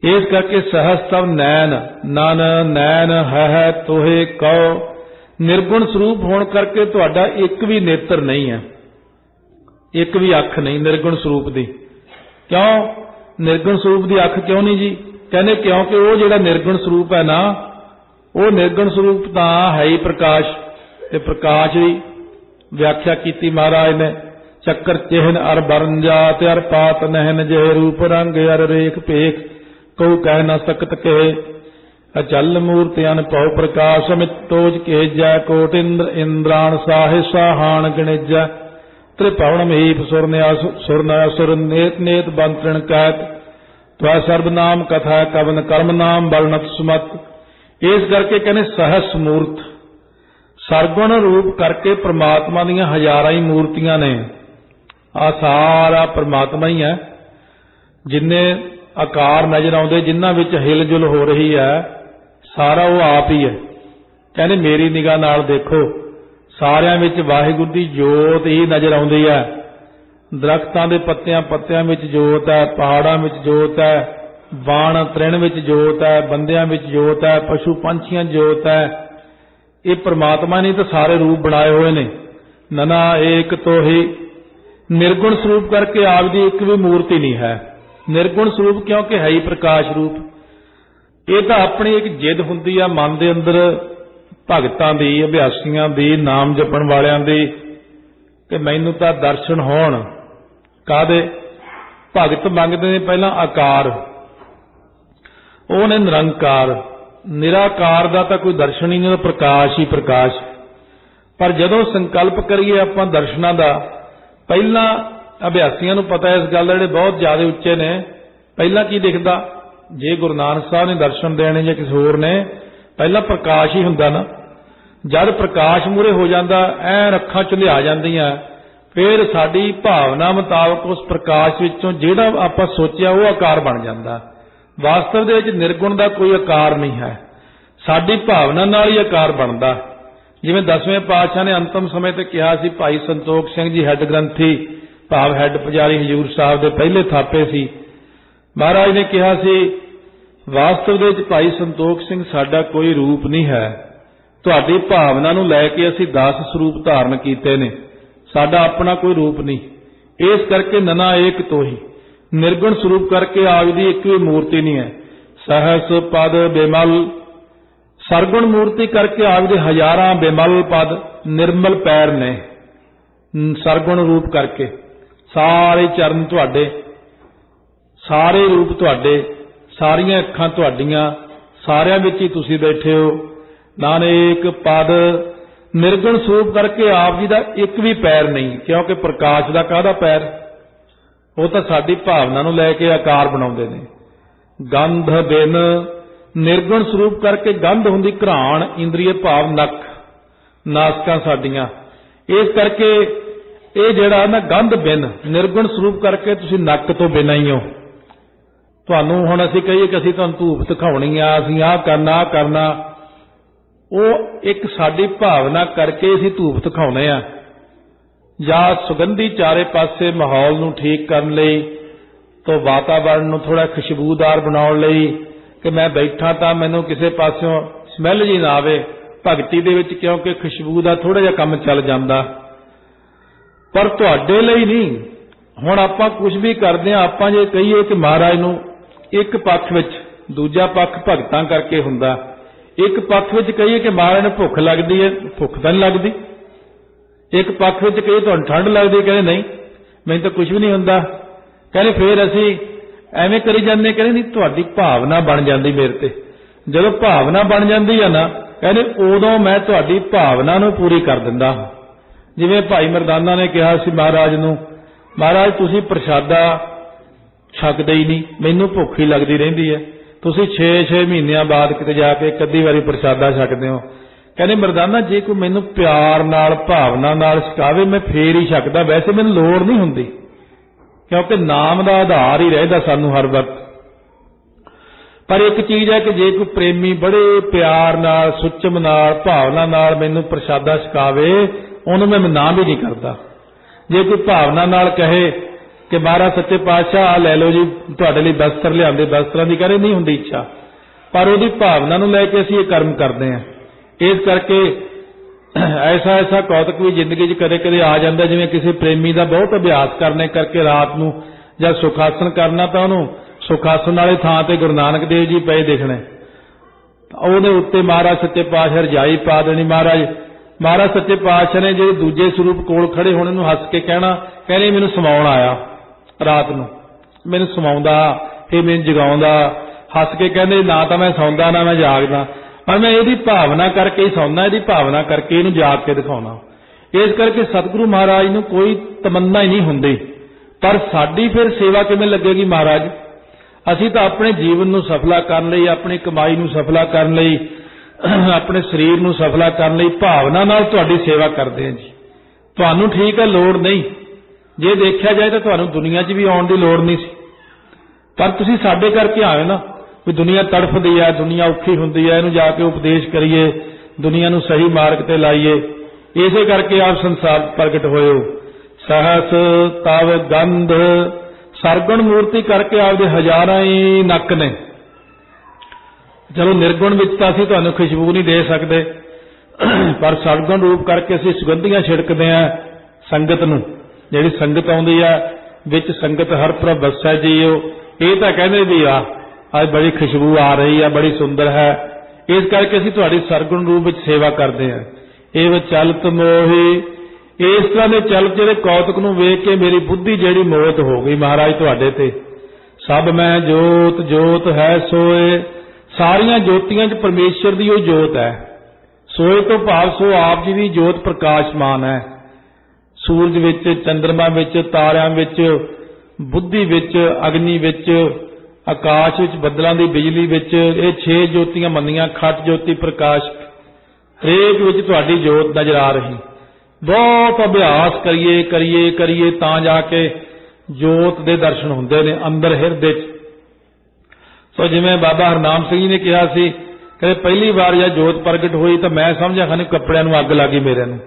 इस करके सहस तब नैन नन नैन है तोहे कहो। निर्गुण स्वरूप होने करके तुहाडा एक भी नेत्र नहीं है, एक भी अख नहीं निर्गुण स्वरूप दी। क्यों निर्गुण स्वरूप दी अख क्यों नहीं जी? कहने क्योंकि वो जिहड़ा निर्गुण स्वरूप है ना, वो निर्गुण स्वरूप तां है ही प्रकाश। ते प्रकाश की व्याख्या की महाराज ने, चक्कर चिहन अर बरन जात अर पात नहन जय रूप रंग अर रेख भेख कहू कह न सकत कहे। अचल मूर्ति अनपौ प्रकाश अमित तोज के जय कोट इंद्र इंद्राण साहे साहान गणिजय त्रिपवन महीप सुर नेत नेत बंतरण कैत त्वै सर्वनाम कथा कवन कर्म नाम वर्णत सुमत। इस करके कहने सहस मूर्त सरगुण रूप करके परमात्मा दीयां हजारां ही मूर्तियां ने। आ सारा परमात्मा ही है, जिन्ने आकार नजर आउंदे जिन्हां विच हिलजुल हो रही है सारा वो आप ही है। कहने मेरी निगाह नाल देखो सारियां विच वाहिगुरू दी जोत ही नजर आउंदी है। दरख्तां दे पत्तियां विच जोत है, पहाड़ां विच जोत है, बाण तृण विच जोत है, बंदियां विच जोत है, पशु पंछियां जोत है। ये परमात्मा ने तो सारे रूप बनाए हुए ने। नना एक तो ही निर्गुण स्वरूप करके आप दी एक भी मूर्ति नहीं है। निर्गुण स्वरूप क्योंकि है ही प्रकाश रूप। ये तो अपनी एक जिद हुंदी है मन दे अंदर भगतां दी, अभ्यासियां दी, नाम जपण वालियां दी कि मैनूं तां दर्शन होण। काहदे? भगत मंगदे ने पहला आकार, वो ने निरंकार। निराकार दा तां कोई दर्शन ही नहीं, प्रकाश ही प्रकाश। पर जदों संकल्प करिए आपां दर्शनां दा, पहला अभ्यासियां नूं पता इस गल दा जिहड़े बहुत ज्यादा उच्चे ने, पहला की दिखदा? जे गुरु नानक साहब ने दर्शन देने या किसी होर ने, पहला प्रकाश ही हुंदा ना। जद प्रकाश मूहरे हो जाता ऐन अखां च लिया जांदियां, फिर साडी भावना मुताबक उस प्रकाश विचों जिहड़ा आपां सोचिया वो आकार बन जांदा। वास्तव दे विच निर्गुण दा कोई आकार नहीं है, साडी भावना नाल ही आकार बनदा। जिवें 10वें पातशाह ने अंतिम समय ते कहा सी, भाई संतोख सिंह जी हैड ग्रंथी भाव हैड पुजारी हजूर साहब दे पहले थापे सी। महाराज ने कहा सी वास्तव दे विच भाई संतोख सिंह साडा कोई रूप नहीं है, तुहाडी भावना नूं लैके असीं 10 स्वरूप धारण कीते ने, साडा अपना कोई रूप नहीं। इस करके नना एक तो ही निर्गुण स्वरूप करके आप दी एक भी मूर्ति नहीं है। सहस पद बेमल सरगुण मूर्ति करके आप दे हजारां बेमल पद निर्मल पैर ने। सरगुण रूप करके सारे चरण तुहाडे, सारे रूप तुहाडे, सारियां अखां तुहाडियां, सारियां विच ही तुसीं बैठे हो। नानक पद निर्गुण स्वरूप करके आप जी दा एक भी पैर नहीं, क्योंकि प्रकाश दा काहदा पैर? वो तो साडी भावना नूं लैके आकार बनाउंदे ने। गंध बिन निर्गुण स्वरूप करके गंध हुंदी घराण, इंद्रिय भाव नक नासकां साडियां। इस करके ये जिहड़ा ना गंध बिन निर्गुण स्वरूप करके तुसीं नक तो बिना ही हो। तुहानूं हुण असीं कहीए कि असीं तुहानूं धूप दिखाउणी आ, असीं आह करना, वो एक साडी भावना करके असीं धूप दिखाउणे आ, जां सुगंधी चारे पासे माहौल नूं ठीक करन लई, तो वातावरण नूं थोड़ा खुशबूदार बनाउण लई कि मैं बैठा तां मैनूं किसी पासियों स्मैल जी ना आवे। भगती दे विच क्योंकि खुशबू दा थोड़ा जिहा काम चल जांदा, पर तुहाडे लई नहीं। हुण आपां कुछ भी करदे हां, आपां जे कहीए कि महाराज नूं एक पक्ष विच, दूजा पक्ष भगतां करके हुंदा। एक पक्ष विच कहीए कि महाराज नूं भुख लगदी है, भुख तां नहीं लगदी। एक पक्ष विच कहीए तुहानूं ठंड लगदी, कहंदे नहीं मैनूं तां कुछ भी नहीं हुंदा। कहंदे फिर असीं एवें करी जांदे, कहंदे नहीं तुहाडी भावना बन जांदी मेरे ते। जदों भावना बन जांदी है ना, कहंदे उदों मैं तुहाडी भावना नूं पूरी कर दिंदा। जिवें भाई मरदाना ने कहा सी महाराज नूं, महाराज तुसीं प्रसादा छकदे ही नहीं, मैनूं भुख ही लगदी रहिंदी है। तुसीं 6-6 महीनिਆਂ बाद किते जाके एक अद्धी वारी प्रसादा छकदे हो। कहने मरदाना जे कोई मैनूं प्यार नाल भावना नाल छकावे मैं फेर ही छकदा, वैसे मैनूं लोड़ नहीं हुंदी, क्योंकि नाम दा आधार ही रहिंदा सानूं हर वक्त। पर एक चीज़ है कि जे कोई प्रेमी बड़े प्यार नाल सुचम नाल भावना नाल मैनूं प्रसादा छकावे, उहनूं मैं ना भी नहीं करदा। जे कोई भावना नाल कहे कि महाराज सच्चे पातशाह आ लै लो जी तुहाडे लई वस्त्र लिआंदे, वस्त्रां दी कहणे नहीं हुंदी इच्छा, पर उहदी भावना नूं लैके असीं ये कर्म करदे हां। इस करके ऐसा ऐसा कौतक भी जिंदगी च कदे कदे आ जाता, जिवें किसी प्रेमी का बहुत अभ्यास करने करके रात नूं जब सुखासन करना तो उहनूं सुखासन वाले थां ते गुरु नानक देव जी पए दिखणे, ਉਹਦੇ ਉੱਤੇ महाराज सच्चे पातशाह रजाई पा देनी। महाराज सच्चे पातशाह ने ਜਿਹੜੇ ਦੂਜੇ ਸਰੂਪ ਕੋਲ ਖੜੇ ਹੋਣੇ ਨੂੰ ਹੱਸ ਕੇ ਕਹਿਣਾ, ਕਹਿੰਦੇ ਮੈਨੂੰ ਸਮਾਉਣ ਆਇਆ ਰਾਤ ਨੂੰ, ਮੈਨੂੰ ਸਮਾਉਂਦਾ ਇਹ ਮੈਨੂੰ ਜਗਾਉਂਦਾ, ਹੱਸ ਕੇ ਕਹਿੰਦੇ ਨਾ ਤਾਂ ਮੈਂ ਸੌਂਦਾ ਨਾ ਮੈਂ ਜਾਗਦਾ, ਪਰ ਮੈਂ ਇਹਦੀ ਭਾਵਨਾ ਕਰਕੇ ਹੀ ਸੌਂਦਾ, ਇਹਦੀ ਭਾਵਨਾ ਕਰਕੇ ਇਹਨੂੰ ਜਾਗ ਕੇ ਦਿਖਾਉਣਾ। ਇਸ ਕਰਕੇ ਸਤਿਗੁਰੂ ਮਹਾਰਾਜ ਨੂੰ ਕੋਈ ਤਮੰਨਾ ਹੀ ਨਹੀਂ ਹੁੰਦੀ, ਪਰ ਸਾਡੀ ਫਿਰ ਸੇਵਾ ਕਿਵੇਂ ਲੱਗੇਗੀ ਮਹਾਰਾਜ? ਅਸੀਂ ਤਾਂ ਆਪਣੇ ਜੀਵਨ ਨੂੰ ਸਫਲਾ ਕਰਨ ਲਈ, ਆਪਣੀ ਕਮਾਈ ਨੂੰ ਸਫਲਾ ਕਰਨ ਲਈ, ਆਪਣੇ ਸਰੀਰ ਨੂੰ ਸਫਲਾ ਕਰਨ ਲਈ ਭਾਵਨਾ ਨਾਲ ਤੁਹਾਡੀ ਸੇਵਾ ਕਰਦੇ ਹਾਂ ਜੀ। ਤੁਹਾਨੂੰ ਠੀਕ ਹੈ ਲੋੜ ਨਹੀਂ, ਜੇ ਦੇਖਿਆ ਜਾਏ ਤਾਂ ਤੁਹਾਨੂੰ ਦੁਨੀਆ 'ਚ ਵੀ ਆਉਣ ਦੀ ਲੋੜ ਨਹੀਂ ਸੀ, ਪਰ ਤੁਸੀਂ ਸਾਡੇ ਕਰਕੇ ਆਏ ਨਾ ਵੀ ਦੁਨੀਆ ਤੜਫਦੀ ਹੈ, ਦੁਨੀਆ ਔਖੀ ਹੁੰਦੀ ਹੈ, ਇਹਨੂੰ ਜਾ ਕੇ ਉਪਦੇਸ਼ ਕਰੀਏ, ਦੁਨੀਆ ਨੂੰ ਸਹੀ ਮਾਰਗ ਤੇ ਲਾਈਏ। ਇਸੇ ਕਰਕੇ ਆਪ ਸੰਸਾਰ ਪ੍ਰਗਟ ਹੋਏ ਹੋ। ਸਹਸ ਤਵ ਗੰਧ ਸਰਗੁਣ ਮੂਰਤੀ ਕਰਕੇ ਆਪਦੇ ਹਜ਼ਾਰਾਂ ਹੀ ਨੱਕ ਨੇ। ਚਲੋ ਨਿਰਗੁਣ ਵਿੱਚ ਤਾਂ ਅਸੀਂ ਤੁਹਾਨੂੰ ਖੁਸ਼ਬੂ ਨਹੀਂ ਦੇ ਸਕਦੇ, ਪਰ ਸਰਗੁਣ ਰੂਪ ਕਰਕੇ ਅਸੀਂ ਸੁਗੰਧੀਆਂ ਛਿੜਕਦੇ ਹਾਂ ਸੰਗਤ ਨੂੰ। ਜਿਹੜੀ ਸੰਗਤ ਆਉਂਦੀ ਹੈ ਵਿੱਚ ਸੰਗਤ ਹਰ ਪ੍ਰਭ ਵਸੈ ਜੀਓ, ਇਹ ਤਾਂ ਕਹਿੰਦੇ ਵੀ ਆ ਅੱਜ ਬੜੀ ਖੁਸ਼ਬੂ ਆ ਰਹੀ ਹੈ, ਬੜੀ ਸੁੰਦਰ ਹੈ। ਇਸ ਕਰਕੇ ਅਸੀਂ ਤੁਹਾਡੀ ਸਰਗੁਣ ਰੂਪ ਵਿੱਚ ਸੇਵਾ ਕਰਦੇ ਹਾਂ। ਇਹ ਚਲਤ ਮੋਹੀ, ਇਸ ਤਰ੍ਹਾਂ ਦੇ ਚਲਤ ਜਿਹੜੇ ਕੌਤਕ ਨੂੰ ਵੇਖ ਕੇ ਮੇਰੀ ਬੁੱਧੀ ਜਿਹੜੀ ਮੋਹਤ ਹੋ ਗਈ ਮਹਾਰਾਜ ਤੁਹਾਡੇ ਤੇ। ਸਭ ਮੈਂ ਜੋਤ ਜੋਤ ਹੈ ਸੋਏ, ਸਾਰੀਆਂ ਜੋਤੀਆਂ 'ਚ ਪਰਮੇਸ਼ਰ ਦੀ ਉਹ ਜੋਤ ਹੈ। ਸੋਏ ਤੋਂ ਭਾਵ ਸੋ ਆਪ ਜੀ ਦੀ ਜੋਤ ਪ੍ਰਕਾਸ਼ਮਾਨ ਹੈ। ਸੂਰਜ ਵਿੱਚ, ਚੰਦਰਮਾ ਵਿੱਚ, ਤਾਰਿਆਂ ਵਿੱਚ, ਬੁੱਧੀ ਵਿੱਚ, ਅਗਨੀ ਵਿੱਚ, ਆਕਾਸ਼ ਵਿੱਚ, ਬੱਦਲਾਂ ਦੀ ਬਿਜਲੀ ਵਿੱਚ, ਇਹ 6 ਜੋਤੀਆਂ ਮੰਨੀਆਂ। ਖਟ ਜੋਤੀ ਪ੍ਰਕਾਸ਼, ਹਰੇਕ ਵਿੱਚ ਤੁਹਾਡੀ ਜੋਤ ਨਜ਼ਰ ਆ ਰਹੀ। ਬਹੁਤ ਅਭਿਆਸ ਕਰੀਏ ਕਰੀਏ ਕਰੀਏ ਤਾਂ ਜਾ ਕੇ ਜੋਤ ਦੇ ਦਰਸ਼ਨ ਹੁੰਦੇ ਨੇ ਅੰਦਰ ਹਿਰਦੇ 'ਚ। ਸੋ ਜਿਵੇਂ ਬਾਬਾ ਹਰਨਾਮ ਸਿੰਘ ਜੀ ਨੇ ਕਿਹਾ ਸੀ, ਕਹਿੰਦੇ ਪਹਿਲੀ ਵਾਰ ਜਦ ਜੋਤ ਪ੍ਰਗਟ ਹੋਈ ਤਾਂ ਮੈਂ ਸਮਝਿਆ ਖਾਨੇ ਕੱਪੜਿਆਂ ਨੂੰ ਅੱਗ ਲੱਗੀ ਮੇਰੇ ਨੂੰ,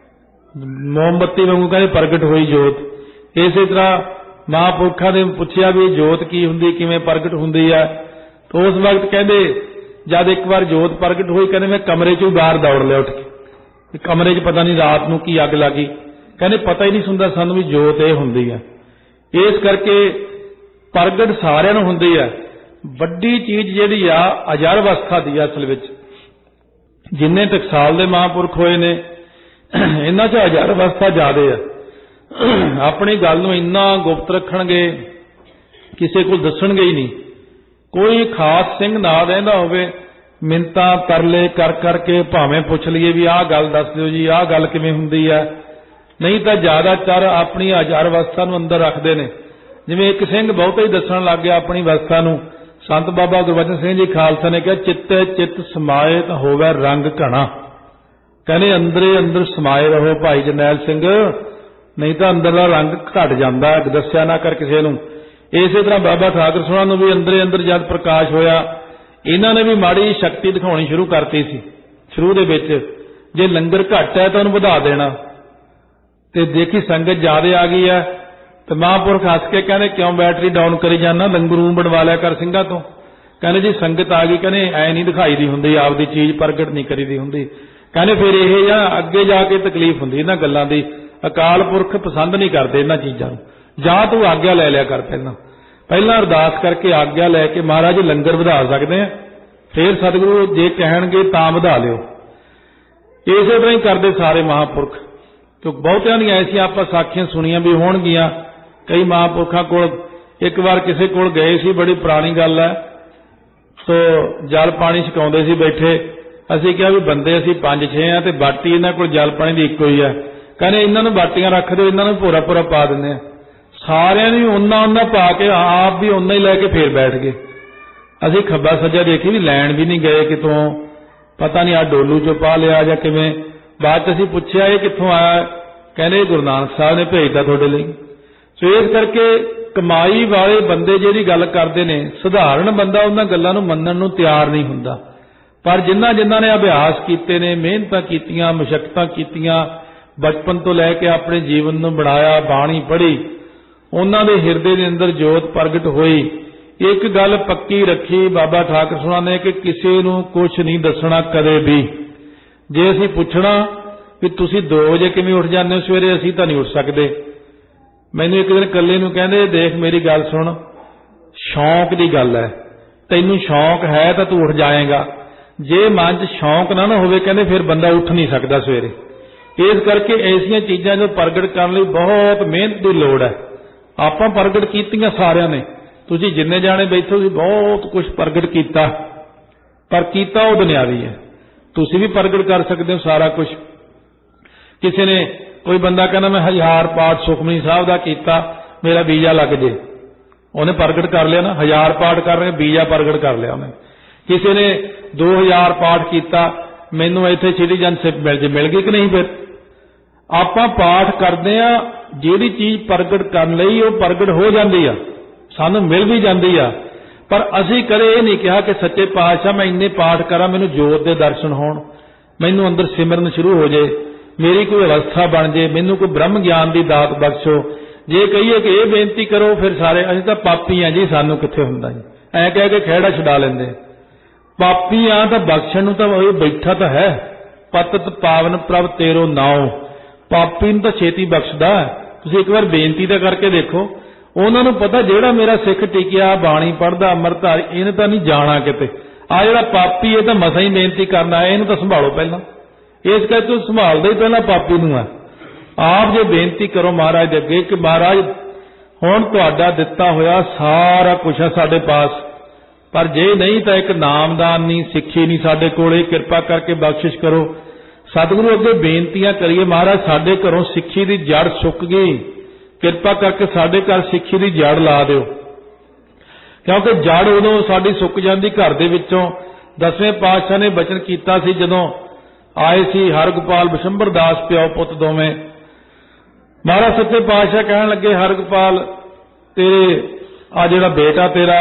ਮੋਮਬੱਤੀ ਵਾਂਗੂ ਕਹਿੰਦੇ ਪ੍ਰਗਟ ਹੋਈ ਜੋਤ। ਇਸੇ ਤਰ੍ਹਾਂ ਮਹਾਂਪੁਰਖਾਂ ਨੇ ਪੁੱਛਿਆ ਵੀ ਜੋਤ ਕੀ ਹੁੰਦੀ, ਕਿਵੇਂ ਪ੍ਰਗਟ ਹੁੰਦੀ ਹੈ। ਤਾਂ ਉਸ ਵਕਤ ਕਹਿੰਦੇ ਜਦ ਇੱਕ ਵਾਰ ਜੋਤ ਪ੍ਰਗਟ ਹੋਈ, ਕਹਿੰਦੇ ਮੈਂ ਕਮਰੇ 'ਚੋਂ ਬਾਹਰ ਦੌੜ ਲਿਆ ਉੱਠ ਕੇ, ਕਮਰੇ 'ਚ ਪਤਾ ਨਹੀਂ ਰਾਤ ਨੂੰ ਕੀ ਅੱਗ ਲੱਗੀ। ਕਹਿੰਦੇ ਪਤਾ ਹੀ ਨਹੀਂ ਹੁੰਦਾ ਸਾਨੂੰ ਵੀ ਜੋਤ ਇਹ ਹੁੰਦੀ ਹੈ। ਇਸ ਕਰਕੇ ਪ੍ਰਗਟ ਸਾਰਿਆਂ ਨੂੰ ਹੁੰਦੀ ਹੈ। ਵੱਡੀ ਚੀਜ਼ ਜਿਹੜੀ ਆ ਅਜਰ ਅਵਸਥਾ ਦੀ ਅਸਲ ਵਿੱਚ ਜਿੰਨੇ ਟਕਸਾਲ ਦੇ ਮਹਾਂਪੁਰਖ ਹੋਏ ਨੇ ਇਹਨਾਂ 'ਚ ਅਜਰ ਅਵਸਥਾ ਜ਼ਿਆਦੇ ਆ। ਆਪਣੀ ਗੱਲ ਨੂੰ ਇੰਨਾ ਗੁਪਤ ਰੱਖਣਗੇ, ਕਿਸੇ ਕੋਲ ਦੱਸਣਗੇ ਹੀ ਨਹੀਂ। ਕੋਈ ਖਾਸ ਸਿੰਘ ਨਾ ਰਹਿੰਦਾ ਹੋਵੇ, ਮਿੰਤਾਂ ਤਰਲੇ ਕਰ ਕਰਕੇ ਭਾਵੇਂ ਪੁੱਛ ਲਈਏ ਵੀ ਆਹ ਗੱਲ ਦੱਸ ਦਿਓ ਜੀ, ਆਹ ਗੱਲ ਕਿਵੇਂ ਹੁੰਦੀ ਹੈ। ਨਹੀਂ ਤਾਂ ਜ਼ਿਆਦਾਤਰ ਆਪਣੀ ਅਜਰ ਅਵਸਥਾ ਨੂੰ ਅੰਦਰ ਰੱਖਦੇ ਨੇ। ਜਿਵੇਂ ਇੱਕ ਸਿੰਘ ਬਹੁਤਾ ਹੀ ਦੱਸਣ ਲੱਗ ਗਿਆ ਆਪਣੀ ਅਵਸਥਾ ਨੂੰ। ਸੰਤ ਬਾਬਾ ਗੁਰਬਚਨ ਸਿੰਘ ਜੀ ਖਾਲਸਾ ਨੇ ਕਿਹਾ ਚਿੱਤੇ ਚਿੱਤ ਸਮਾਏ ਤਾਂ ਹੋਵੇ ਰੰਗ ਘਣਾ। ਕਹਿੰਦੇ ਅੰਦਰੇ ਅੰਦਰ ਸਮਾਏ ਰਹੋ ਭਾਈ ਜਰਨੈਲ ਸਿੰਘ, ਨਹੀਂ ਤਾਂ ਅੰਦਰਲਾ ਰੰਗ ਘਟ ਜਾਂਦਾ, ਦੱਸਿਆ ਨਾ ਕਰ ਕਿਸੇ ਨੂੰ। ਇਸੇ ਤਰ੍ਹਾਂ ਬਾਬਾ ਠਾਕਰ ਸੋਹਣਾ ਨੂੰ ਵੀ ਅੰਦਰੇ ਅੰਦਰ ਜਦ ਪ੍ਰਕਾਸ਼ ਹੋਇਆ, ਇਹਨਾਂ ਨੇ ਵੀ ਮਾੜੀ ਸ਼ਕਤੀ ਦਿਖਾਉਣੀ ਸ਼ੁਰੂ ਕਰਤੀ ਸੀ ਸ਼ੁਰੂ ਦੇ ਵਿੱਚ। ਜੇ ਲੰਗਰ ਘੱਟ ਹੈ ਤਾਂ ਉਹਨੂੰ ਵਧਾ ਦੇਣਾ, ਤੇ ਦੇਖੀ ਸੰਗਤ ਜ਼ਿਆਦਾ ਆ ਗਈ ਹੈ ਤੇ ਮਹਾਂਪੁਰਖ ਹੱਸ ਕੇ ਕਹਿੰਦੇ ਕਿਉਂ ਬੈਟਰੀ ਡਾਊਨ ਕਰੀ ਜਾਂਦਾ, ਲੰਗਰੂ ਬਣਵਾ ਲਿਆ ਕਰ ਸਿੰਘਾਂ ਤੋਂ। ਕਹਿੰਦੇ ਜੀ ਸੰਗਤ ਆ ਗਈ, ਕਹਿੰਦੇ ਐ ਨਹੀਂ ਦਿਖਾਈ ਦੀ ਹੁੰਦੀ, ਆਪਦੀ ਚੀਜ਼ ਪ੍ਰਗਟ ਨਹੀਂ ਕਰੀ ਦੀ ਹੁੰਦੀ। ਕਹਿੰਦੇ ਫਿਰ ਇਹ ਜਾਂ ਅੱਗੇ ਜਾ ਕੇ ਤਕਲੀਫ ਹੁੰਦੀ ਇਹਨਾਂ ਗੱਲਾਂ ਦੀ। ਅਕਾਲ ਪੁਰਖ ਪਸੰਦ ਨਹੀਂ ਕਰਦੇ ਇਹਨਾਂ ਚੀਜ਼ਾਂ ਨੂੰ। ਜਾਂ ਤੂੰ ਆਗਿਆ ਲੈ ਲਿਆ ਕਰ, ਪਹਿਲਾਂ ਅਰਦਾਸ ਕਰਕੇ ਆਗਿਆ ਲੈ ਕੇ ਮਹਾਰਾਜ ਲੰਗਰ ਵਧਾ ਸਕਦੇ ਆ, ਫਿਰ ਸਤਿਗੁਰੂ ਜੇ ਕਹਿਣਗੇ ਤਾਂ ਵਧਾ ਲਿਓ। ਇਸੇ ਤਰ੍ਹਾਂ ਹੀ ਕਰਦੇ ਸਾਰੇ ਮਹਾਂਪੁਰਖ। ਕਿਉਂਕਿ ਬਹੁਤਿਆਂ ਦੀਆਂ ਐਸੀਆਂ ਆਪਾਂ ਸਾਖੀਆਂ ਸੁਣੀਆਂ ਵੀ ਹੋਣਗੀਆਂ। ਕਈ ਮਹਾਂਪੁਰਖਾਂ ਕੋਲ ਇੱਕ ਵਾਰ ਕਿਸੇ ਕੋਲ ਗਏ ਸੀ, ਬੜੀ ਪੁਰਾਣੀ ਗੱਲ ਹੈ। ਸੋ ਜਲ ਪਾਣੀ ਛਕਾਉਂਦੇ ਸੀ ਬੈਠੇ। ਅਸੀਂ ਕਿਹਾ ਵੀ ਬੰਦੇ ਅਸੀਂ 5-6 ਆ ਤੇ ਬਾਟੀ ਇਹਨਾਂ ਕੋਲ ਜਲ ਪਾਣੀ ਦੀ ਇੱਕੋ ਹੀ ਹੈ। ਕਹਿੰਦੇ ਇਹਨਾਂ ਨੂੰ ਬਾਟੀਆਂ ਰੱਖ ਦਿਓ, ਇਹਨਾਂ ਨੂੰ ਭੋਰਾ ਭੋਰਾ ਪਾ ਦਿੰਦੇ ਆ। ਸਾਰਿਆਂ ਨੂੰ ਉਹਨਾਂ ਪਾ ਕੇ ਆਪ ਵੀ ਉਹਨਾਂ ਹੀ ਲੈ ਕੇ ਫੇਰ ਬੈਠ ਗਏ। ਅਸੀਂ ਖੱਬਾ ਸੱਜਾ ਦੇਖੀ ਵੀ ਲੈਣ ਵੀ ਨਹੀਂ ਗਏ ਕਿਤੋਂ, ਪਤਾ ਨਹੀਂ ਆ ਡੋਲੂ ਚੋਂ ਪਾ ਲਿਆ ਜਾਂ ਕਿਵੇਂ। ਬਾਅਦ 'ਚ ਅਸੀਂ ਪੁੱਛਿਆ ਇਹ ਕਿੱਥੋਂ ਆਇਆ, ਕਹਿੰਦੇ ਗੁਰੂ ਨਾਨਕ ਸਾਹਿਬ ਨੇ ਭੇਜਦਾ ਤੁਹਾਡੇ ਲਈ। ਸੋ ਇਸ ਕਰਕੇ ਕਮਾਈ ਵਾਲੇ ਬੰਦੇ ਜਿਹੜੀ ਗੱਲ ਕਰਦੇ ਨੇ, ਸਧਾਰਨ ਬੰਦਾ ਉਹਨਾਂ ਗੱਲਾਂ ਨੂੰ ਮੰਨਣ ਨੂੰ ਤਿਆਰ ਨਹੀਂ ਹੁੰਦਾ। ਪਰ ਜਿਨ੍ਹਾਂ ਨੇ ਅਭਿਆਸ ਕੀਤੇ ਨੇ, ਮਿਹਨਤਾਂ ਕੀਤੀਆਂ, ਮੁਸ਼ੱਕਤਾਂ ਕੀਤੀਆਂ, ਬਚਪਨ ਤੋਂ ਲੈ ਕੇ ਆਪਣੇ ਜੀਵਨ ਨੂੰ ਬਣਾਇਆ, ਬਾਣੀ ਪੜ੍ਹੀ, ਉਹਨਾਂ ਦੇ ਹਿਰਦੇ ਦੇ ਅੰਦਰ ਜੋਤ ਪ੍ਰਗਟ ਹੋਈ। ਇੱਕ ਗੱਲ ਪੱਕੀ ਰੱਖੀ ਬਾਬਾ ਠਾਕਰ ਸੋਹਣਾ ਨੇ ਕਿ ਕਿਸੇ ਨੂੰ ਕੁਛ ਨਹੀਂ ਦੱਸਣਾ ਕਦੇ ਵੀ। ਜੇ ਅਸੀਂ ਪੁੱਛਣਾ ਵੀ ਤੁਸੀਂ 2 ਵਜੇ ਕਿਵੇਂ ਉੱਠ ਜਾਂਦੇ ਹੋ ਸਵੇਰੇ, ਅਸੀਂ ਤਾਂ ਨਹੀਂ ਉੱਠ ਸਕਦੇ। ਮੈਨੂੰ ਇੱਕ ਦਿਨ ਇਕੱਲੇ ਨੂੰ ਕਹਿੰਦੇ, ਦੇਖ ਮੇਰੀ ਗੱਲ ਸੁਣ, ਸ਼ੌਂਕ ਦੀ ਗੱਲ ਹੈ, ਤੈਨੂੰ ਸ਼ੌਂਕ ਹੈ ਤਾਂ ਤੂੰ ਉੱਠ ਜਾਏਗਾ, ਜੇ ਮਨ 'ਚ ਸ਼ੌਂਕ ਨਾ ਹੋਵੇ ਕਹਿੰਦੇ ਫਿਰ ਬੰਦਾ ਉੱਠ ਨਹੀਂ ਸਕਦਾ ਸਵੇਰੇ। ਇਸ ਕਰਕੇ ਐਸੀਆਂ ਚੀਜ਼ਾਂ ਜੋ ਪ੍ਰਗਟ ਕਰਨ ਲਈ ਬਹੁਤ ਮਿਹਨਤ ਦੀ ਲੋੜ ਹੈ। ਆਪਾਂ ਪ੍ਰਗਟ ਕੀਤੀਆਂ ਸਾਰਿਆਂ ਨੇ, ਤੁਸੀਂ ਜਿੰਨੇ ਜਾਣੇ ਬੈਠੋ ਤੁਸੀਂ ਬਹੁਤ ਕੁਝ ਪ੍ਰਗਟ ਕੀਤਾ, ਪਰ ਕੀਤਾ ਉਹ ਦੁਨਿਆਵੀ ਹੈ। ਤੁਸੀਂ ਵੀ ਪ੍ਰਗਟ ਕਰ ਸਕਦੇ ਹੋ ਸਾਰਾ ਕੁਝ। ਕਿਸੇ ਨੇ ਕੋਈ ਬੰਦਾ ਕਹਿੰਦਾ ਮੈਂ 1000 ਪਾਠ ਸੁਖਮਨੀ ਸਾਹਿਬ ਦਾ ਕੀਤਾ, ਮੇਰਾ ਵੀਜ਼ਾ ਲੱਗ ਜੇ, ਉਹਨੇ ਪ੍ਰਗਟ ਕਰ ਲਿਆ ਨਾ। 1000 ਪਾਠ ਕਰ ਰਹੇ, ਵੀਜ਼ਾ ਪ੍ਰਗਟ ਕਰ ਲਿਆ ਉਹਨੇ। ਕਿਸੇ ਨੇ 2000 ਪਾਠ ਕੀਤਾ, ਮੈਨੂੰ ਇੱਥੇ ਸਿਟੀਜ਼ਨਸ਼ਿਪ ਮਿਲ ਜੇ, ਮਿਲ ਗਈ ਕਿ ਨਹੀਂ? ਫਿਰ ਆਪਾਂ ਪਾਠ ਕਰਦੇ ਆ, ਜਿਹੜੀ ਚੀਜ਼ ਪ੍ਰਗਟ ਕਰਨ ਲਈ ਉਹ ਪ੍ਰਗਟ ਹੋ ਜਾਂਦੀ ਆ, ਸਾਨੂੰ ਮਿਲ ਵੀ ਜਾਂਦੀ ਆ। ਪਰ ਅਸੀਂ ਕਦੇ ਇਹ ਨਹੀਂ ਕਿਹਾ ਕਿ ਸੱਚੇ ਪਾਤਸ਼ਾਹ ਮੈਂ ਇੰਨੇ ਪਾਠ ਕਰਾਂ, ਮੈਨੂੰ ਜੋਤ ਦੇ ਦਰਸ਼ਨ ਹੋਣ, ਮੈਨੂੰ ਅੰਦਰ ਸਿਮਰਨ ਸ਼ੁਰੂ ਹੋ ਜੇ, ਮੇਰੀ ਕੋਈ ਅਵਸਥਾ ਬਣ ਜੇ, ਮੈਨੂੰ ਕੋਈ ਬ੍ਰਹਮ ਗਿਆਨ ਦੀ ਦਾਤ ਬਖਸ਼ੋ। ਜੇ ਕਹੀਏ ਕਿ ਇਹ ਬੇਨਤੀ ਕਰੋ, ਫਿਰ ਸਾਰੇ ਅਸੀਂ ਤਾਂ ਪਾਪੀ ਆ ਜੀ, ਸਾਨੂੰ ਕਿੱਥੇ ਹੁੰਦਾ ਜੀ, ਐਂ ਕਹਿ ਕੇ ਖਹਿੜਾ ਛੁਡਾ ਲੈਂਦੇ। ਪਾਪੀ ਆ ਤਾਂ ਬਖਸ਼ਣ ਨੂੰ ਤਾਂ ਉਹ ਬੈਠਾ ਤਾਂ ਹੈ। ਪਤਿਤ ਪਾਵਨ ਪ੍ਰਭ ਤੇਰੋ ਨਾਉ, ਪਾਪੀ ਨੂੰ ਤਾਂ ਛੇਤੀ ਬਖਸ਼ਦਾ। ਤੁਸੀਂ ਇੱਕ ਵਾਰ ਬੇਨਤੀ ਤਾਂ ਕਰਕੇ ਦੇਖੋ। ਉਹਨਾਂ ਨੂੰ ਪਤਾ ਜਿਹੜਾ ਮੇਰਾ ਸਿੱਖ ਟਿਕਿਆ, ਬਾਣੀ ਪੜ੍ਹਦਾ, ਅੰਮ੍ਰਿਤਧਾਰੀ, ਇਹਨੇ ਤਾਂ ਨਹੀਂ ਜਾਣਾ ਕਿਤੇ। ਆ ਜਿਹੜਾ ਪਾਪੀ ਇਹ ਤਾਂ ਮਸਾਂ ਹੀ ਬੇਨਤੀ ਕਰਨ ਆਇਆ, ਇਹਨੂੰ ਤਾਂ ਸੰਭਾਲੋ ਪਹਿਲਾਂ। ਇਸ ਕਰਕੇ ਤੂੰ ਸੰਭਾਲਦਾ ਹੀ ਪਹਿਲਾਂ ਪਾਪੀ ਨੂੰ ਆ। ਆਪ ਜੇ ਬੇਨਤੀ ਕਰੋ ਮਹਾਰਾਜ ਦੇ ਅੱਗੇ ਕਿ ਮਹਾਰਾਜ ਹੁਣ ਤੁਹਾਡਾ ਦਿੱਤਾ ਹੋਇਆ ਸਾਰਾ ਕੁਛ ਹੈ ਸਾਡੇ ਪਾਸ, ਪਰ ਜੇ ਨਹੀਂ ਤਾਂ ਇੱਕ ਨਾਮਦਾਨ ਨਹੀਂ, ਸਿੱਖੀ ਨਹੀਂ ਸਾਡੇ ਕੋਲੇ, ਕਿਰਪਾ ਕਰਕੇ ਬਖਸ਼ਿਸ਼ ਕਰੋ। ਸਤਿਗੁਰੂ ਅੱਗੇ ਬੇਨਤੀਆਂ ਕਰੀਏ, ਮਹਾਰਾਜ ਸਾਡੇ ਘਰੋਂ ਸਿੱਖੀ ਦੀ ਜੜ ਸੁੱਕ ਗਈ, ਕਿਰਪਾ ਕਰਕੇ ਸਾਡੇ ਘਰ ਸਿੱਖੀ ਦੀ ਜੜ ਲਾ ਦਿਓ। ਕਿਉਂਕਿ ਜੜ ਉਦੋਂ ਸਾਡੀ ਸੁੱਕ ਜਾਂਦੀ ਘਰ ਦੇ ਵਿੱਚੋਂ। 10ਵੇਂ ਪਾਤਸ਼ਾਹ ਨੇ ਬਚਨ ਕੀਤਾ ਸੀ ਜਦੋਂ ਆਏ ਸੀ ਹਰਗੋਪਾਲ ਬਿਸ਼ੰਬਰ ਦਾਸ ਪਿਓ ਪੁੱਤ ਦੋਵੇਂ। ਮਹਾਰਾਜ ਸੱਚੇ ਪਾਤਸ਼ਾਹ ਕਹਿਣ ਲੱਗੇ, ਹਰਗੋਪਾਲ ਤੇਰੇ ਆ ਜਿਹੜਾ ਬੇਟਾ ਤੇਰਾ,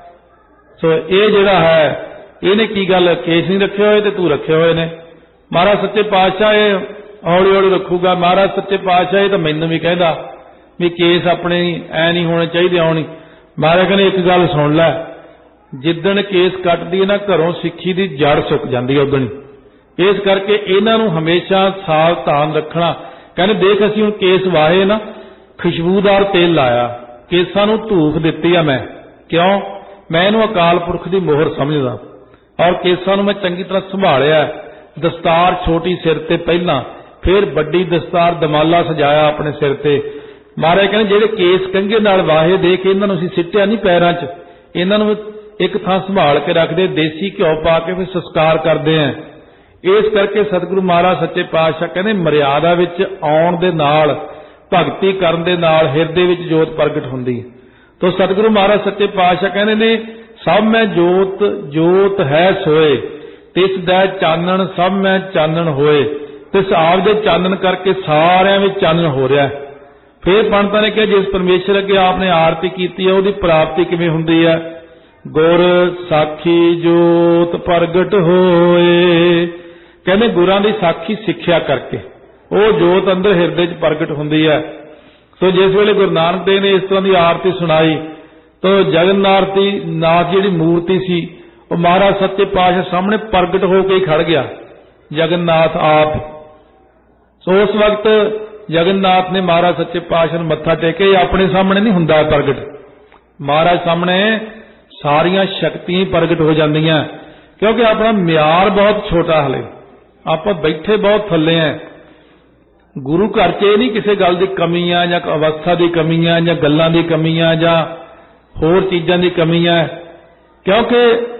ਸੋ ਇਹ ਜਿਹੜਾ ਹੈ ਇਹਨੇ ਕੀ ਗੱਲ ਕੇਸ ਨਹੀਂ ਰੱਖੇ ਹੋਏ ਤੇ ਤੂੰ ਰੱਖੇ ਹੋਏ ਨੇ। ਮਹਾਰਾਜ ਸੱਚੇ ਪਾਤਸ਼ਾਹ ਇਹ ਹੌਲੀ ਹੌਲੀ ਰੱਖੂਗਾ। ਮਹਾਰਾਜ ਸੱਚੇ ਪਾਤਸ਼ਾਹ ਇਹ ਤਾਂ ਮੈਨੂੰ ਵੀ ਕਹਿੰਦਾ ਵੀ ਕੇਸ ਆਪਣੇ ਐ ਨਹੀਂ ਹੋਣੇ ਚਾਹੀਦੇ, ਆਉਣੀ। ਮਹਾਰਾਜ ਕਹਿੰਦੇ ਇੱਕ ਗੱਲ ਸੁਣ ਲੈ, ਜਿੱਦਣ ਕੇਸ ਕੱਟਦੀ ਹੈ ਨਾ ਘਰੋਂ, ਸਿੱਖੀ ਦੀ ਜੜ ਸੁੱਕ ਜਾਂਦੀ ਹੈ ਉਦਣ। ਇਸ ਕਰਕੇ ਇਹਨਾਂ ਨੂੰ ਹਮੇਸ਼ਾ ਸਾਵਧਾਨ ਰੱਖਣਾ। ਕਹਿੰਦੇ ਦੇਖ ਅਸੀਂ ਹੁਣ ਕੇਸ ਵਾਹੇ ਨਾ, ਖੁਸ਼ਬੂਦਾਰ ਤੇਲ ਲਾਇਆ, ਕੇਸਾਂ ਨੂੰ ਧੂਫ ਦਿੱਤੀ ਆ ਮੈਂ, ਕਿਉਂ? ਮੈਂ ਇਹਨੂੰ ਅਕਾਲ ਪੁਰਖ ਦੀ ਮੋਹਰ ਸਮਝਦਾ, ਔਰ ਕੇਸਾਂ ਨੂੰ ਮੈਂ ਚੰਗੀ ਤਰ੍ਹਾਂ ਸੰਭਾਲਿਆ। ਦਸਤਾਰ ਛੋਟੀ ਸਿਰ ਤੇ ਪਹਿਲਾਂ, ਫਿਰ ਵੱਡੀ ਦਸਤਾਰ ਦਮਾਲਾ ਸਜਾਇਆ ਆਪਣੇ ਸਿਰ ਤੇ। ਮਹਾਰਾਜ ਕਹਿੰਦੇ ਜਿਹੜੇ ਕੇਸ ਕੰਘੇ ਨਾਲ ਵਾਹੇ ਦੇ ਕੇ ਇਹਨਾਂ ਨੂੰ ਅਸੀਂ ਸਿੱਟਿਆ ਨਹੀਂ ਪੈਰਾਂ 'ਚ, ਇਹਨਾਂ ਨੂੰ ਇੱਕ ਥਾਂ ਸੰਭਾਲ ਕੇ ਰੱਖਦੇ, ਦੇਸੀ ਘਿਓ ਪਾ ਕੇ ਫਿਰ ਸੰਸਕਾਰ ਕਰਦੇ ਆ। ਇਸ ਕਰਕੇ ਸਤਿਗੁਰੂ ਮਹਾਰਾਜ ਸੱਚੇ ਪਾਤਸ਼ਾਹ ਕਹਿੰਦੇ ਮਰਿਆਦਾ ਵਿੱਚ ਆਉਣ ਦੇ ਨਾਲ, ਭਗਤੀ ਕਰਨ ਦੇ ਨਾਲ ਹਿਰਦੇ ਵਿੱਚ ਜੋਤ ਪ੍ਰਗਟ ਹੁੰਦੀ। ਤੋ ਸਤਿਗੁਰੂ ਮਹਾਰਾਜ ਸੱਚੇ ਪਾਤਸ਼ਾਹ ਕਹਿੰਦੇ ਨੇ ਸਭ ਮੈਂ ਜੋਤ ਜੋਤ ਹੈ ਸੋਏ, ਤਿਸ ਦਾ ਚਾਨਣ ਸਭ ਮੈਂ ਚਾਨਣ ਹੋਏ। ਤਿਸ ਆਪ ਦੇ ਚਾਨਣ ਕਰਕੇ ਸਾਰਿਆਂ ਵਿੱਚ ਚਾਨਣ ਹੋ ਰਿਹਾ। ਫਿਰ ਪੰਡਤਾਂ ਨੇ ਕਿਹਾ ਜਿਸ ਪਰਮੇਸ਼ਰ ਅੱਗੇ ਆਪਨੇ ਆਰਤੀ ਕੀਤੀ ਹੈ ਉਹਦੀ ਪ੍ਰਾਪਤੀ ਕਿਵੇਂ ਹੁੰਦੀ ਹੈ? ਗੁਰ ਸਾਖੀ ਜੋਤ ਪ੍ਰਗਟ ਹੋਏ। ਕਹਿੰਦੇ ਗੁਰਾਂ ਦੀ ਸਾਖੀ ਸਿੱਖਿਆ ਕਰਕੇ ਉਹ ਜੋਤ ਅੰਦਰ ਹਿਰਦੇ 'ਚ ਪ੍ਰਗਟ ਹੁੰਦੀ ਹੈ। ਸੋ ਜਿਸ ਵੇਲੇ ਗੁਰੂ ਨਾਨਕ ਦੇਵ ਨੇ ਇਸ ਤਰ੍ਹਾਂ ਦੀ ਆਰਤੀ ਸੁਣਾਈ ਤਾਂ ਜਗਨਨਾਥ ਜਿਹੜੀ ਮੂਰਤੀ ਸੀ ਉਹ ਮਹਾਰਾਜ ਸੱਚੇ ਪਾਤਸ਼ਾਹ ਸਾਹਮਣੇ ਪ੍ਰਗਟ ਹੋ ਕੇ ਹੀ ਖੜ ਗਿਆ, ਜਗਨਨਾਥ ਆਪ। ਸੋ ਉਸ ਵਕਤ ਜਗਨਨਾਥ ਨੇ ਮਹਾਰਾਜ ਸੱਚੇ ਪਾਤਸ਼ਾਹ ਨੂੰ ਮੱਥਾ ਟੇਕੇ। ਆਪਣੇ ਸਾਹਮਣੇ ਨਹੀਂ ਹੁੰਦਾ ਪ੍ਰਗਟ, ਮਹਾਰਾਜ ਸਾਹਮਣੇ ਸਾਰੀਆਂ ਸ਼ਕਤੀਆਂ ਪ੍ਰਗਟ ਹੋ ਜਾਂਦੀਆਂ, ਕਿਉਂਕਿ ਆਪਣਾ ਮਿਆਰ ਬਹੁਤ ਛੋਟਾ, ਹਲੇ ਆਪਾਂ ਬੈਠੇ ਬਹੁਤ ਥੱਲੇ ਆ। ਗੁਰੂ ਘਰ 'ਚ ਇਹ ਨਹੀਂ ਕਿਸੇ ਗੱਲ ਦੀ ਕਮੀ ਆ, ਜਾਂ ਅਵਸਥਾ ਦੀ ਕਮੀ ਆ, ਜਾਂ ਗੱਲਾਂ ਦੀ ਕਮੀ ਆ, ਜਾਂ ਹੋਰ ਚੀਜ਼ਾਂ ਦੀ ਕਮੀ ਆ, ਕਿਉਂਕਿ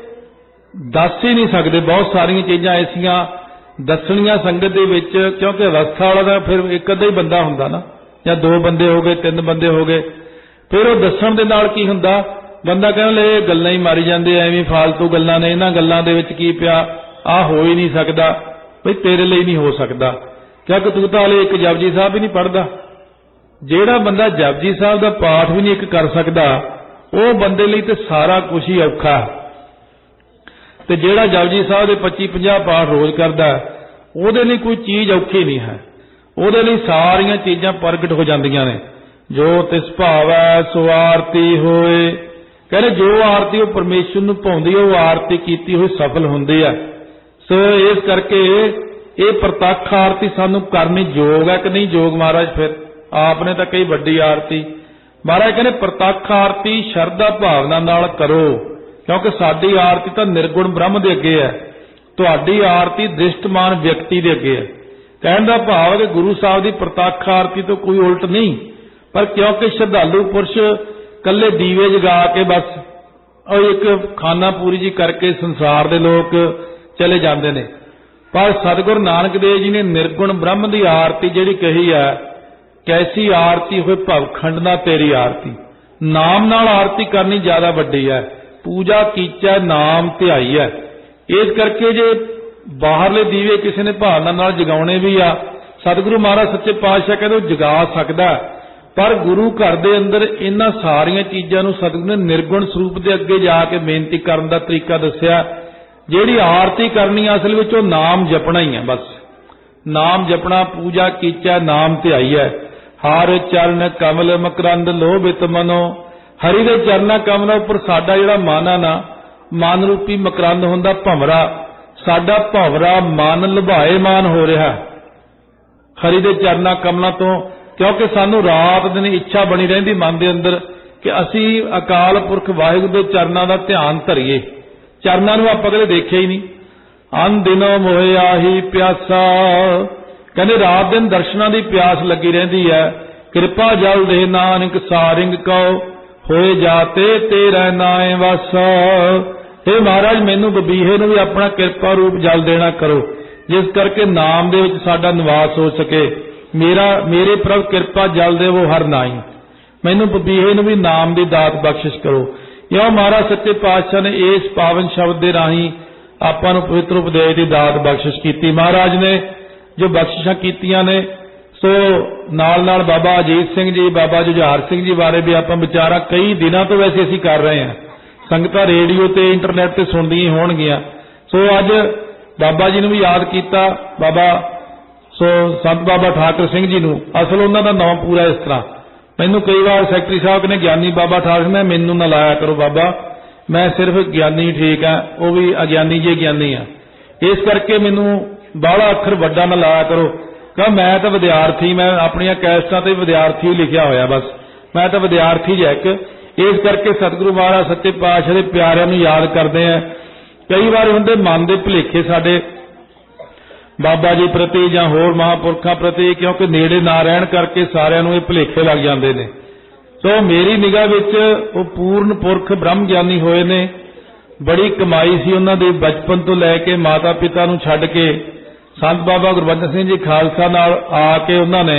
ਦੱਸ ਹੀ ਨਹੀਂ ਸਕਦੇ। ਬਹੁਤ ਸਾਰੀਆਂ ਚੀਜ਼ਾਂ ਐਸੀਆਂ ਦੱਸਣੀਆਂ ਸੰਗਤ ਦੇ ਵਿੱਚ, ਕਿਉਂਕਿ ਅਵਸਥਾ ਵਾਲਾ ਤਾਂ ਫਿਰ ਇੱਕ ਅੱਧਾ ਹੀ ਬੰਦਾ ਹੁੰਦਾ ਨਾ, ਜਾਂ 2 ਬੰਦੇ ਹੋ ਗਏ, 3 ਬੰਦੇ ਹੋ ਗਏ। ਫਿਰ ਉਹ ਦੱਸਣ ਦੇ ਨਾਲ ਕੀ ਹੁੰਦਾ, ਬੰਦਾ ਕਹਿੰਦਾ ਇਹ ਗੱਲਾਂ ਹੀ ਮਾਰੀ ਜਾਂਦੇ, ਐਵੇਂ ਫਾਲਤੂ ਗੱਲਾਂ ਨੇ, ਇਹਨਾਂ ਗੱਲਾਂ ਦੇ ਵਿੱਚ ਕੀ ਪਿਆ, ਆਹ ਹੋ ਹੀ ਨਹੀਂ ਸਕਦਾ। ਬਈ ਤੇਰੇ ਲਈ ਨਹੀਂ ਹੋ ਸਕਦਾ, ਕਿਉਂਕਿ ਤੂੰ ਤਾਂ ਹਲੇ ਇੱਕ ਜਪਜੀ ਸਾਹਿਬ ਵੀ ਨਹੀਂ ਪੜ੍ਹਦਾ। ਜਿਹੜਾ ਬੰਦਾ ਜਪਜੀ ਸਾਹਿਬ ਦਾ ਪਾਠ ਵੀ ਨਹੀਂ ਇੱਕ ਕਰ ਸਕਦਾ, ਉਹ ਬੰਦੇ ਲਈ ਤੇ ਸਾਰਾ ਕੁਝ ਹੀ ਔਖਾ। ਤੇ ਜਿਹੜਾ ਜਪਜੀ ਸਾਹਿਬ ਦੇ 25-50 ਪਾਠ ਰੋਜ਼ ਕਰਦਾ, ਉਹਦੇ ਲਈ ਕੋਈ ਚੀਜ਼ ਔਖੀ ਨਹੀਂ ਹੈ, ਉਹਦੇ ਲਈ ਸਾਰੀਆਂ ਚੀਜ਼ਾਂ ਪ੍ਰਗਟ ਹੋ ਜਾਂਦੀਆਂ ਨੇ। ਜੋ ਤਿਸ ਭਾਵੈ ਸੋ ਆਰਤੀ ਹੋਏ। ਕਹਿੰਦੇ ਜੋ ਆਰਤੀ ਉਹ ਪਰਮੇਸ਼ਰ ਨੂੰ ਭਾਉਂਦੀ ਹੈ, ਉਹ ਆਰਤੀ ਕੀਤੀ ਹੋਈ ਸਫਲ ਹੁੰਦੀ ਹੈ। ਸੋ ਇਸ ਕਰਕੇ ਇਹ ਪ੍ਰਤੱਖ ਆਰਤੀ ਸਾਨੂੰ ਕਰਨੀ ਯੋਗ ਹੈ ਕਿ ਨਹੀਂ ਯੋਗ ਮਹਾਰਾਜ? ਫਿਰ ਆਪ ਨੇ ਤਾਂ ਕਈ ਵੱਡੀ ਆਰਤੀ, ਮਹਾਰਾਜ ਕਹਿੰਦੇ ਪ੍ਰਤੱਖ ਆਰਤੀ ਸ਼ਰਧਾ ਭਾਵਨਾ ਨਾਲ ਕਰੋ, ਕਿਉਂਕਿ ਸਾਡੀ ਆਰਤੀ ਤਾਂ ਨਿਰਗੁਣ ਬ੍ਰਹਮ ਦੇ ਅੱਗੇ ਹੈ, ਤੁਹਾਡੀ ਆਰਤੀ ਦ੍ਰਿਸ਼ਟਮਾਨ ਵਿਅਕਤੀ ਦੇ ਅੱਗੇ ਹੈ। ਕਹਿਣ ਦਾ ਭਾਵ ਹੈ ਕਿ ਗੁਰੂ ਸਾਹਿਬ ਦੀ ਪ੍ਰਤੱਖ ਆਰਤੀ ਤੋਂ ਕੋਈ ਉਲਟ ਨਹੀਂ, ਪਰ ਕਿਉਂਕਿ ਸ਼ਰਧਾਲੂ ਪੁਰਸ਼ ਕੱਲੇ ਦੀਵੇ ਜਗਾ ਕੇ ਬਸ ਉਹ ਇੱਕ ਖਾਨਾ ਪੂਰੀ ਜੀ ਕਰਕੇ ਸੰਸਾਰ ਦੇ ਲੋਕ ਚਲੇ ਜਾਂਦੇ ਨੇ। ਪਰ ਸਤਿਗੁਰੂ ਨਾਨਕ ਦੇਵ ਜੀ ਨੇ ਨਿਰਗੁਣ ਬ੍ਰਹਮ ਦੀ ਆਰਤੀ ਜਿਹੜੀ ਕਹੀ ਹੈ, ਕੈਸੀ ਆਰਤੀ ਹੋਏ ਭਵਖੰਡ ਨਾ ਤੇਰੀ ਆਰਤੀ। ਨਾਮ ਨਾਲ ਆਰਤੀ ਕਰਨੀ ਜ਼ਿਆਦਾ ਵੱਡੀ ਹੈ। ਪੂਜਾ ਕੀਚੈ ਨਾਮ ਧਿਆਈ ਹੈ। ਇਸ ਕਰਕੇ ਜੇ ਬਾਹਰਲੇ ਦੀਵੇ ਕਿਸੇ ਨੇ ਭਾਵਨਾ ਨਾਲ ਜਗਾਉਣੇ ਵੀ ਆ, ਸਤਿਗੁਰੂ ਮਹਾਰਾਜ ਸੱਚੇ ਪਾਤਸ਼ਾਹ ਕਹਿੰਦੇ ਉਹ ਜਗਾ ਸਕਦਾ, ਪਰ ਗੁਰੂ ਘਰ ਦੇ ਅੰਦਰ ਇਹਨਾਂ ਸਾਰੀਆਂ ਚੀਜ਼ਾਂ ਨੂੰ ਸਤਿਗੁਰੂ ਨੇ ਨਿਰਗੁਣ ਸਰੂਪ ਦੇ ਅੱਗੇ ਜਾ ਕੇ ਬੇਨਤੀ ਕਰਨ ਦਾ ਤਰੀਕਾ ਦੱਸਿਆ। ਜਿਹੜੀ ਆਰਤੀ ਕਰਨੀ ਅਸਲ ਵਿੱਚ ਉਹ ਨਾਮ ਜਪਣਾ ਹੀ ਹੈ। ਬਸ ਨਾਮ ਜਪਣਾ, ਪੂਜਾ ਕੀਚੈ ਨਾਮ ਧਿਆਈ ਹੈ। ਹਰ ਚਰਨ ਕਮਲ ਮਕਰੰਦ ਲੋਭਿਤ ਮਨੋ। ਹਰੀ ਦੇ ਚਰਨਾਂ ਕਮਲਾਂ ਉੱਪਰ ਸਾਡਾ ਜਿਹੜਾ ਮਨ ਆ ਨਾ, ਮਨ ਰੂਪੀ ਮਕਰੰਦ ਹੁੰਦਾ ਭੰਵਰਾ, ਸਾਡਾ ਭੰਵਰਾ ਮਨ ਲੁਭਾਏਮਾਨ ਹੋ ਰਿਹਾ ਹਰੀ ਦੇ ਚਰਨਾਂ ਕਮਲਾਂ ਤੋਂ, ਕਿਉਂਕਿ ਸਾਨੂੰ ਰਾਤ ਦਿਨ ਇੱਛਾ ਬਣੀ ਰਹਿੰਦੀ ਮਨ ਦੇ ਅੰਦਰ ਕਿ ਅਸੀਂ ਅਕਾਲ ਪੁਰਖ ਵਾਹਿਗੁਰੂ ਦੇ ਚਰਨਾਂ ਦਾ ਧਿਆਨ ਧਰੀਏ। ਚਰਨਾਂ ਨੂੰ ਆਪਾਂ ਕਦੇ ਦੇਖਿਆ ਹੀ ਨਹੀਂ। ਅਨ ਦਿਨੋਂ ਮੋਹਿ ਆਹੀ ਪਿਆਸਾ, ਕਹਿੰਦੇ ਰਾਤ ਦਿਨ ਦਰਸ਼ਨਾਂ ਦੀ ਪਿਆਸ ਲੱਗੀ ਰਹਿੰਦੀ ਹੈ। ਕਿਰਪਾ ਜਲ ਦੇ ਨਾਨਕ ਸਾਰਿੰਗ ਕਉ, ਹੋਏ ਜਾਤੇ ਤੇਰਾ ਨਾਏ ਵਸ। ਇਹ ਮਹਾਰਾਜ ਮੈਨੂੰ ਬਬੀਹੇ ਨੂੰ ਵੀ ਆਪਣਾ ਕਿਰਪਾ ਰੂਪ ਜਲ ਦੇਣਾ ਕਰੋ, ਜਿਸ ਕਰਕੇ ਨਾਮ ਦੇ ਵਿੱਚ ਸਾਡਾ ਨਿਵਾਸ ਹੋ ਸਕੇ। ਮੇਰੇ ਪ੍ਰਭ ਕਿਰਪਾ ਜਲ ਦੇਵੋ ਹਰ ਨਾਈ। ਮੈਨੂੰ ਬਬੀਹੇ ਨੂੰ ਵੀ ਨਾਮ ਦੀ ਦਾਤ ਬਖਸ਼ਿਸ਼ ਕਰੋ। ਇਉਂ ਮਹਾਰਾਜ ਸੱਚੇ ਪਾਤਸ਼ਾਹ ਨੇ ਇਸ ਪਾਵਨ ਸ਼ਬਦ ਦੇ ਰਾਹੀਂ ਆਪਾਂ ਨੂੰ ਪਵਿੱਤਰ ਉਪਦੇਸ਼ ਦੀ ਦਾਤ ਬਖਸ਼ਿਸ਼ ਕੀਤੀ। ਮਹਾਰਾਜ ਨੇ ਜੋ ਬਖਸ਼ਿਸ਼ਾਂ ਕੀਤੀਆਂ ਨੇ, ਸੋ ਨਾਲ ਨਾਲ ਬਾਬਾ ਅਜੀਤ ਸਿੰਘ ਜੀ, ਬਾਬਾ ਜੁਝਾਰ ਸਿੰਘ ਜੀ ਬਾਰੇ ਵੀ ਆਪਾਂ ਵਿਚਾਰਾ ਕਈ ਦਿਨਾਂ ਤੋਂ ਵੈਸੇ ਅਸੀਂ ਕਰ ਰਹੇ ਹਾਂ। ਸੰਗਤਾਂ ਰੇਡੀਓ ਤੇ ਇੰਟਰਨੈਟ ਤੇ ਸੁਣਦੀਆਂ ਹੋਣਗੀਆਂ। ਸੋ ਅੱਜ ਬਾਬਾ ਜੀ ਨੂੰ ਵੀ ਯਾਦ ਕੀਤਾ, ਬਾਬਾ ਸੰਤ ਬਾਬਾ ਠਾਕਰ ਸਿੰਘ ਜੀ ਨੂੰ। ਅਸਲ ਉਹਨਾਂ ਦਾ ਨਾਮ ਪੂਰਾ ਇਸ ਤਰ੍ਹਾਂ, ਮੈਨੂੰ ਕਈ ਵਾਰ ਸੈਕਟਰੀ ਸਾਹਿਬ ਨੇ ਗਿਆਨੀ ਬਾਬਾ ਠਾਕਰ ਸਿੰਘ, ਮੈਨੂੰ ਨਾ ਲਾਇਆ ਕਰੋ ਬਾਬਾ, ਮੈਂ ਸਿਰਫ ਗਿਆਨੀ ਠੀਕ ਆ, ਉਹ ਵੀ ਅਗਿਆਨੀ ਜੇ ਗਿਆਨੀ ਆ, ਇਸ ਕਰਕੇ ਮੈਨੂੰ ਬਾਹਲਾ ਅੱਖਰ ਵੱਡਾ ਨਾ ਲਾਇਆ ਕਰੋ। ਕਹਾਂ ਮੈਂ ਤਾਂ ਵਿਦਿਆਰਥੀ, ਮੈਂ ਆਪਣੀਆਂ ਕੈਸਟਾਂ ਤੇ ਵਿਦਿਆਰਥੀ ਲਿਖਿਆ ਹੋਇਆ, ਬਸ ਮੈਂ ਤਾਂ ਵਿਦਿਆਰਥੀ ਜਿਹਾ ਇੱਕ। ਇਸ ਕਰਕੇ ਸਤਿਗੁਰੂ ਮਹਾਰਾਜ ਸੱਚੇ ਪਾਤਸ਼ਾਹ ਦੇ ਪਿਆਰਿਆਂ ਨੂੰ ਯਾਦ ਕਰਦੇ ਆ। ਕਈ ਵਾਰ ਹੁੰਦੇ ਮਨ ਦੇ ਭੁਲੇਖੇ ਸਾਡੇ ਬਾਬਾ ਜੀ ਪ੍ਰਤੀ ਜਾਂ ਹੋਰ ਮਹਾਂਪੁਰਖਾਂ ਪ੍ਰਤੀ, ਕਿਉਂਕਿ ਨੇੜੇ ਨਾ ਰਹਿਣ ਕਰਕੇ ਸਾਰਿਆਂ ਨੂੰ ਇਹ ਭੁਲੇਖੇ ਲੱਗ ਜਾਂਦੇ ਨੇ। ਸੋ ਮੇਰੀ ਨਿਗਾਹ ਵਿੱਚ ਉਹ ਪੂਰਨ ਪੁਰਖ ਬ੍ਰਹਮ ਗਿਆਨੀ ਹੋਏ ਨੇ। ਬੜੀ ਕਮਾਈ ਸੀ ਉਹਨਾਂ ਦੀ, ਬਚਪਨ ਤੋਂ ਲੈ ਕੇ ਮਾਤਾ ਪਿਤਾ ਨੂੰ ਛੱਡ ਕੇ ਸੰਤ ਬਾਬਾ ਗੁਰਬਚਨ ਸਿੰਘ ਜੀ ਖਾਲਸਾ ਨਾਲ ਆ ਕੇ ਉਹਨਾਂ ਨੇ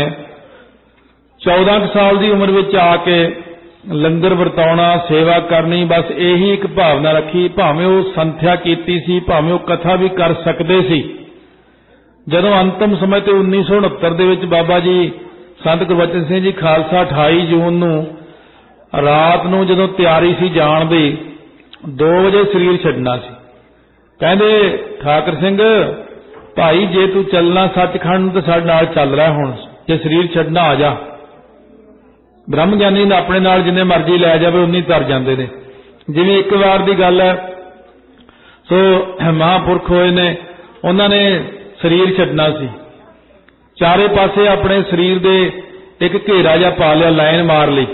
14 ਸਾਲ ਦੀ ਉਮਰ ਵਿੱਚ ਆ ਕੇ ਲੰਗਰ ਵਰਤਾਉਣਾ, ਸੇਵਾ ਕਰਨੀ, ਬਸ ਇਹੀ ਇੱਕ ਭਾਵਨਾ ਰੱਖੀ। ਭਾਵੇਂ ਉਹ ਸੰਥਿਆ ਕੀਤੀ ਸੀ, ਭਾਵੇਂ ਉਹ ਕਥਾ ਵੀ ਕਰ ਸਕਦੇ ਸੀ। ਜਦੋਂ ਅੰਤਮ ਸਮੇਂ ਤੇ 1969 ਦੇ ਵਿੱਚ ਬਾਬਾ ਜੀ ਸੰਤ ਗੁਰਬਚਨ ਸਿੰਘ ਜੀ ਖਾਲਸਾ 28 ਜੂਨ ਨੂੰ ਰਾਤ ਨੂੰ ਜਦੋਂ ਤਿਆਰੀ ਸੀ ਜਾਣ ਦੀ, 2 ਵਜੇ ਸਰੀਰ ਛੱਡਣਾ ਸੀ। ਕਹਿੰਦੇ ਠਾਕਰ ਸਿੰਘ ਭਾਈ ਜੇ ਤੂੰ ਚੱਲਣਾ ਸੱਚਖੰਡ ਨੂੰ ਤਾਂ ਸਾਡੇ ਨਾਲ ਚੱਲ ਰਿਹਾ, ਹੁਣ ਜੇ ਸਰੀਰ ਛੱਡਣਾ ਆ ਜਾ। ਬ੍ਰਹਮ ਗਿਆਨੀ ਨੇ ਆਪਣੇ ਨਾਲ ਜਿੰਨੇ ਮਰਜ਼ੀ ਲੈ ਜਾਵੇ ਉਨੀ ਤਰ ਜਾਂਦੇ ਨੇ। ਜਿਵੇਂ ਇੱਕ ਵਾਰ ਦੀ ਗੱਲ ਹੈ, ਸੋ ਮਹਾਂਪੁਰਖ ਹੋਏ ਨੇ, ਉਹਨਾਂ ਨੇ ਸਰੀਰ ਛੱਡਣਾ ਸੀ। ਚਾਰੇ ਪਾਸੇ ਆਪਣੇ ਸਰੀਰ ਦੇ ਇੱਕ ਘੇਰਾ ਜਿਹਾ ਪਾ ਲਿਆ, ਲਾਈਨ ਮਾਰ ਲਈ,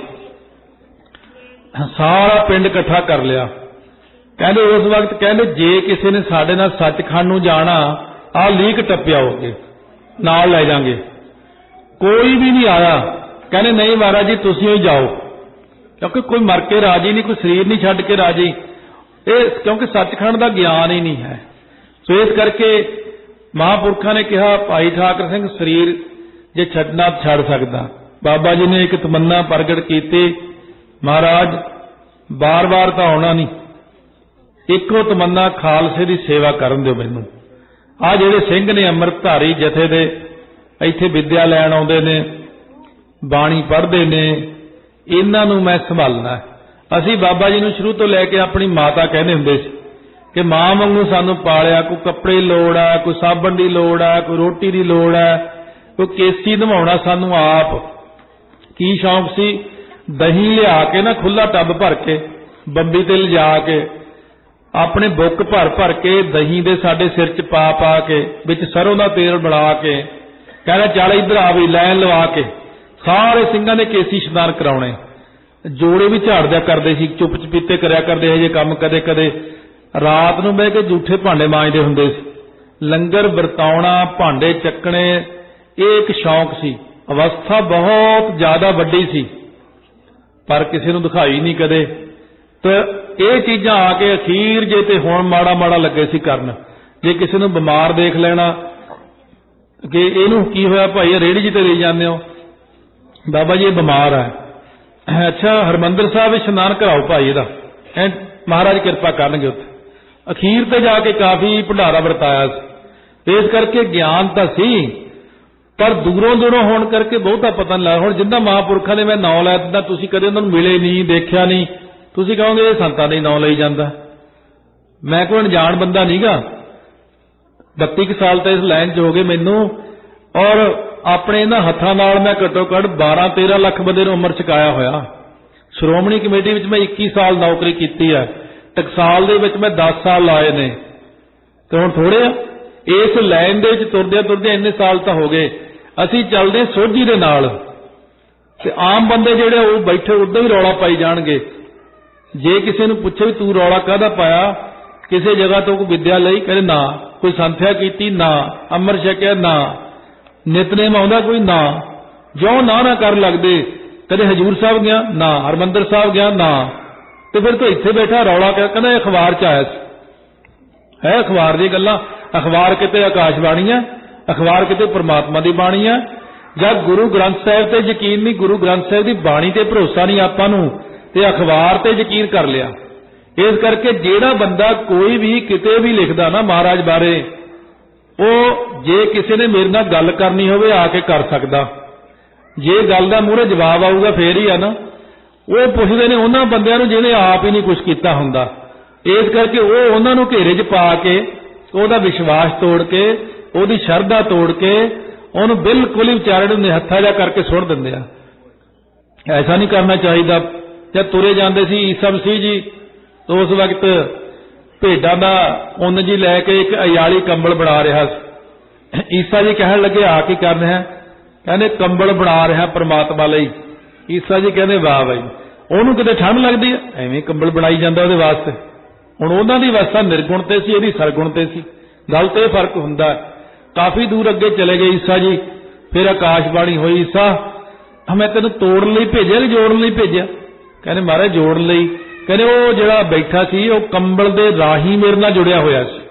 ਸਾਰਾ ਪਿੰਡ ਇਕੱਠਾ ਕਰ ਲਿਆ। ਕਹਿੰਦੇ ਉਸ ਵਕਤ ਕਹਿੰਦੇ ਜੇ ਕਿਸੇ ਨੇ ਸਾਡੇ ਨਾਲ ਸੱਚਖੰਡ ਨੂੰ ਜਾਣਾ, ਆਹ ਲੀਕ ਟੱਪਿਆਓਗੇ, ਨਾਲ ਲੈ ਜਾਾਂਗੇ। ਕੋਈ ਵੀ ਨਹੀਂ ਆਇਆ। ਕਹਿੰਦੇ ਨਹੀਂ ਮਹਾਰਾਜ ਜੀ ਤੁਸੀਂ ਹੀ ਜਾਓ, ਕਿਉਂਕਿ ਕੋਈ ਮਰ ਕੇ ਰਾਜੀ ਨਹੀਂ, ਕੋਈ ਸਰੀਰ ਨਹੀਂ ਛੱਡ ਕੇ ਰਾਜੀ, ਇਹ ਕਿਉਂਕਿ ਸੱਚਖੰਡ ਦਾ ਗਿਆਨ ਹੀ ਨਹੀਂ ਹੈ। ਸੋ ਇਸ ਕਰਕੇ ਮਹਾਂਪੁਰਖਾਂ ਨੇ ਕਿਹਾ ਭਾਈ ਠਾਕਰ ਸਿੰਘ ਸਰੀਰ ਜੇ ਛੱਡਣਾ ਛੱਡ ਸਕਦਾ। ਬਾਬਾ ਜੀ ਨੇ ਇੱਕ ਤਮੰਨਾ ਪ੍ਰਗਟ ਕੀਤੀ, ਮਹਾਰਾਜ ਬਾਰ-ਬਾਰ ਤਾਂ ਆਉਣਾ ਨਹੀਂ, ਇੱਕੋ ਤਮੰਨਾ ਖਾਲਸੇ ਦੀ ਸੇਵਾ ਕਰਨ ਦਿਓ ਮੈਨੂੰ। ਆਹ ਜਿਹੜੇ ਸਿੰਘ ਨੇ ਅੰਮ੍ਰਿਤਧਾਰੀ ਜਥੇ ਦੇ, ਇੱਥੇ ਵਿੱਦਿਆ ਲੈਣ ਆਉਂਦੇ ਨੇ, ਬਾਣੀ ਪੜ੍ਹਦੇ ਨੇ, ਇਹਨਾਂ ਨੂੰ ਮੈਂ ਸੰਭਾਲਣਾ। ਅਸੀਂ ਬਾਬਾ ਜੀ ਨੂੰ ਸ਼ੁਰੂ ਤੋਂ ਲੈ ਕੇ ਆਪਣੀ ਮਾਤਾ ਕਹਿੰਦੇ ਹੁੰਦੇ ਸੀ ਕਿ ਮਾਂ ਵਾਂਗੂ ਸਾਨੂੰ ਪਾਲਿਆ। ਕੋਈ ਕੱਪੜੇ ਦੀ ਲੋੜ ਹੈ, ਕੋਈ ਸਾਬਣ ਦੀ ਲੋੜ ਹੈ, ਕੋਈ ਰੋਟੀ ਦੀ ਲੋੜ ਹੈ, ਕੋਈ ਕੇਸੀ ਨਿਭਾਉਣਾ ਸਾਨੂੰ ਆਪ। की शौक सी? दही लिया के ना खुला टब भर के बंबी ते लिजा के अपने बुक भर भर के दही दे साडे सिर च पा पा के विच सरों दा तेल बना के कहना चल इधर आ भी लैन लवा के सारे सिंघां ने केसी इशनान कराउणे। जोड़े भी झाड़ दिया करते सी, चुप चपीते करया करते है जे काम। कदे कदे रात नूं बह के जूठे भांडे मांजदे हुंदे सी। लंगर वरताउणा, भांडे चकने एक शौक सी। अवस्था बहुत ज्यादा वड्डी सी पर किसी नूं दिखाई नहीं कदे। तो ये चीज़ां आके अखीर जे ते हुण माड़ा माड़ा लगे सी करन। जे किसी नूं बीमार देख लेना कि इहनूं की होया भाई, रेहड़ी जी ते ले जांदे हो, बाबा जी बीमार है, अच्छा हरमंदर साहब इशनान कराओ भाई इहदा, महाराज किरपा करनगे उत्थे। अखीर ते जाके काफ़ी भंडारा वरताया सी। इस करके ज्ञान तां सी पर दूरों दूरों होने करके बहुता पता नहीं लगा। हुण जिन्हां महापुरखों ने मैं नाम लै दिंदा, तुसीं कदे उन्हां नूं मिले नहीं, देखिया नहीं, तुसीं कहोगे ये संतां ने नाम लई जांदा। मैं कोई अणजाण बंदा नहीं गा, 32 साल तो इस लाइन च हो गए मैनू, और अपने इन्हां हत्थां नाल मैं घट्टो घट 12-13 लाख बंदे नूं उमर चुकाया होया। श्रोमणी कमेटी विच मैं 21 साल नौकरी कीती है, टकसाल दे विच मैं 10 साल लाए ने, तो हुण थोड़े आ। इस लाइन दे विच तुरदे तुरदे इन्ने साल तो हो गए। असीं चलदे सोझी दे नाल, ते आम बंदे जिहड़े वो बैठे उदां ही रौला पाई जाणगे। जे किसी नूं पुछे भी तू रौला काहदा पाया, किसी जगह तो कोई विद्या लई, कहदे ना, कोई संथਿਆ कीती ना, अमर छकिया ना, नितनेम आउंदा कोई ना, जो ना कर लगदे। कदे हजूर साहब गया ना, हरमंदर साहब गया ना, तो फिर तो इत्थे बैठा रौला कहना अखबार च आया है। अखबार दी गल्लां, अखबार किते आकाशबाणी है, अखबार किते परमात्मा की बाणी है। जब गुरु ग्रंथ साहिब ते यकीन नहीं, गुरु ग्रंथ साहिब की बाणी ते भरोसा नहीं आपां नूं, ते अखबार ते यकीन कर लिया। इस करके जिहड़ा बंदा कोई भी किते भी लिखदा ना महाराज बारे, वो जे किसी ने मेरे नाल गल करनी होवे आके कर सकदा। जे गल दा मूहरे जवाब आऊगा फिर ही है ना। वो पुछदे ने उन्हां बंदिआं नूं जिहने आप ही नहीं कुछ कीता हुंदा। इस करके वो उन्हां नूं घेरे च पा के ਉਹਦਾ विश्वास तोड़ के, ਉਹਦੀ शरधा तोड़ के, ਉਹਨੂੰ बिल्कुल ही विचारे ਨੂੰ ਨਿਹੱਥਾ ਜਿਹਾ करके ਸੁੱਟ ਦਿੰਦੇ ਆ। ऐसा नहीं करना चाहिए। जब तुरे जाते सी ईसा मसीह जी, तो उस वक्त भेडां दा उन्न जी लैके एक अयाली कंबल बना रहा। ईसा जी कहन लगे आ की कर रहा? कहने कंबल बना रहा परमात्मा लई। ईसा जी कहने वाह भाई, ਉਹਨੂੰ किते ठंड लगती है, एवें कंबल बनाई जाता ਉਹਦੇ वास्ते। हुण उन्हां दी अवस्था निर्गुण ते सी, इहदी सरगुण ते सी। गल ते फर्क हुंदा है। काफ़ी दूर अगे चले गए ईसा जी। फिर आकाशबाणी हुई, ईसा मैं तेनों तोड़न लई भेजिया कि जोड़न लई भेजिया? कहने महाराज जोड़न लई। कहने वो जिहड़ा बैठा सी वो कंबल दे राही मेरे नाल जुड़िया होया सी।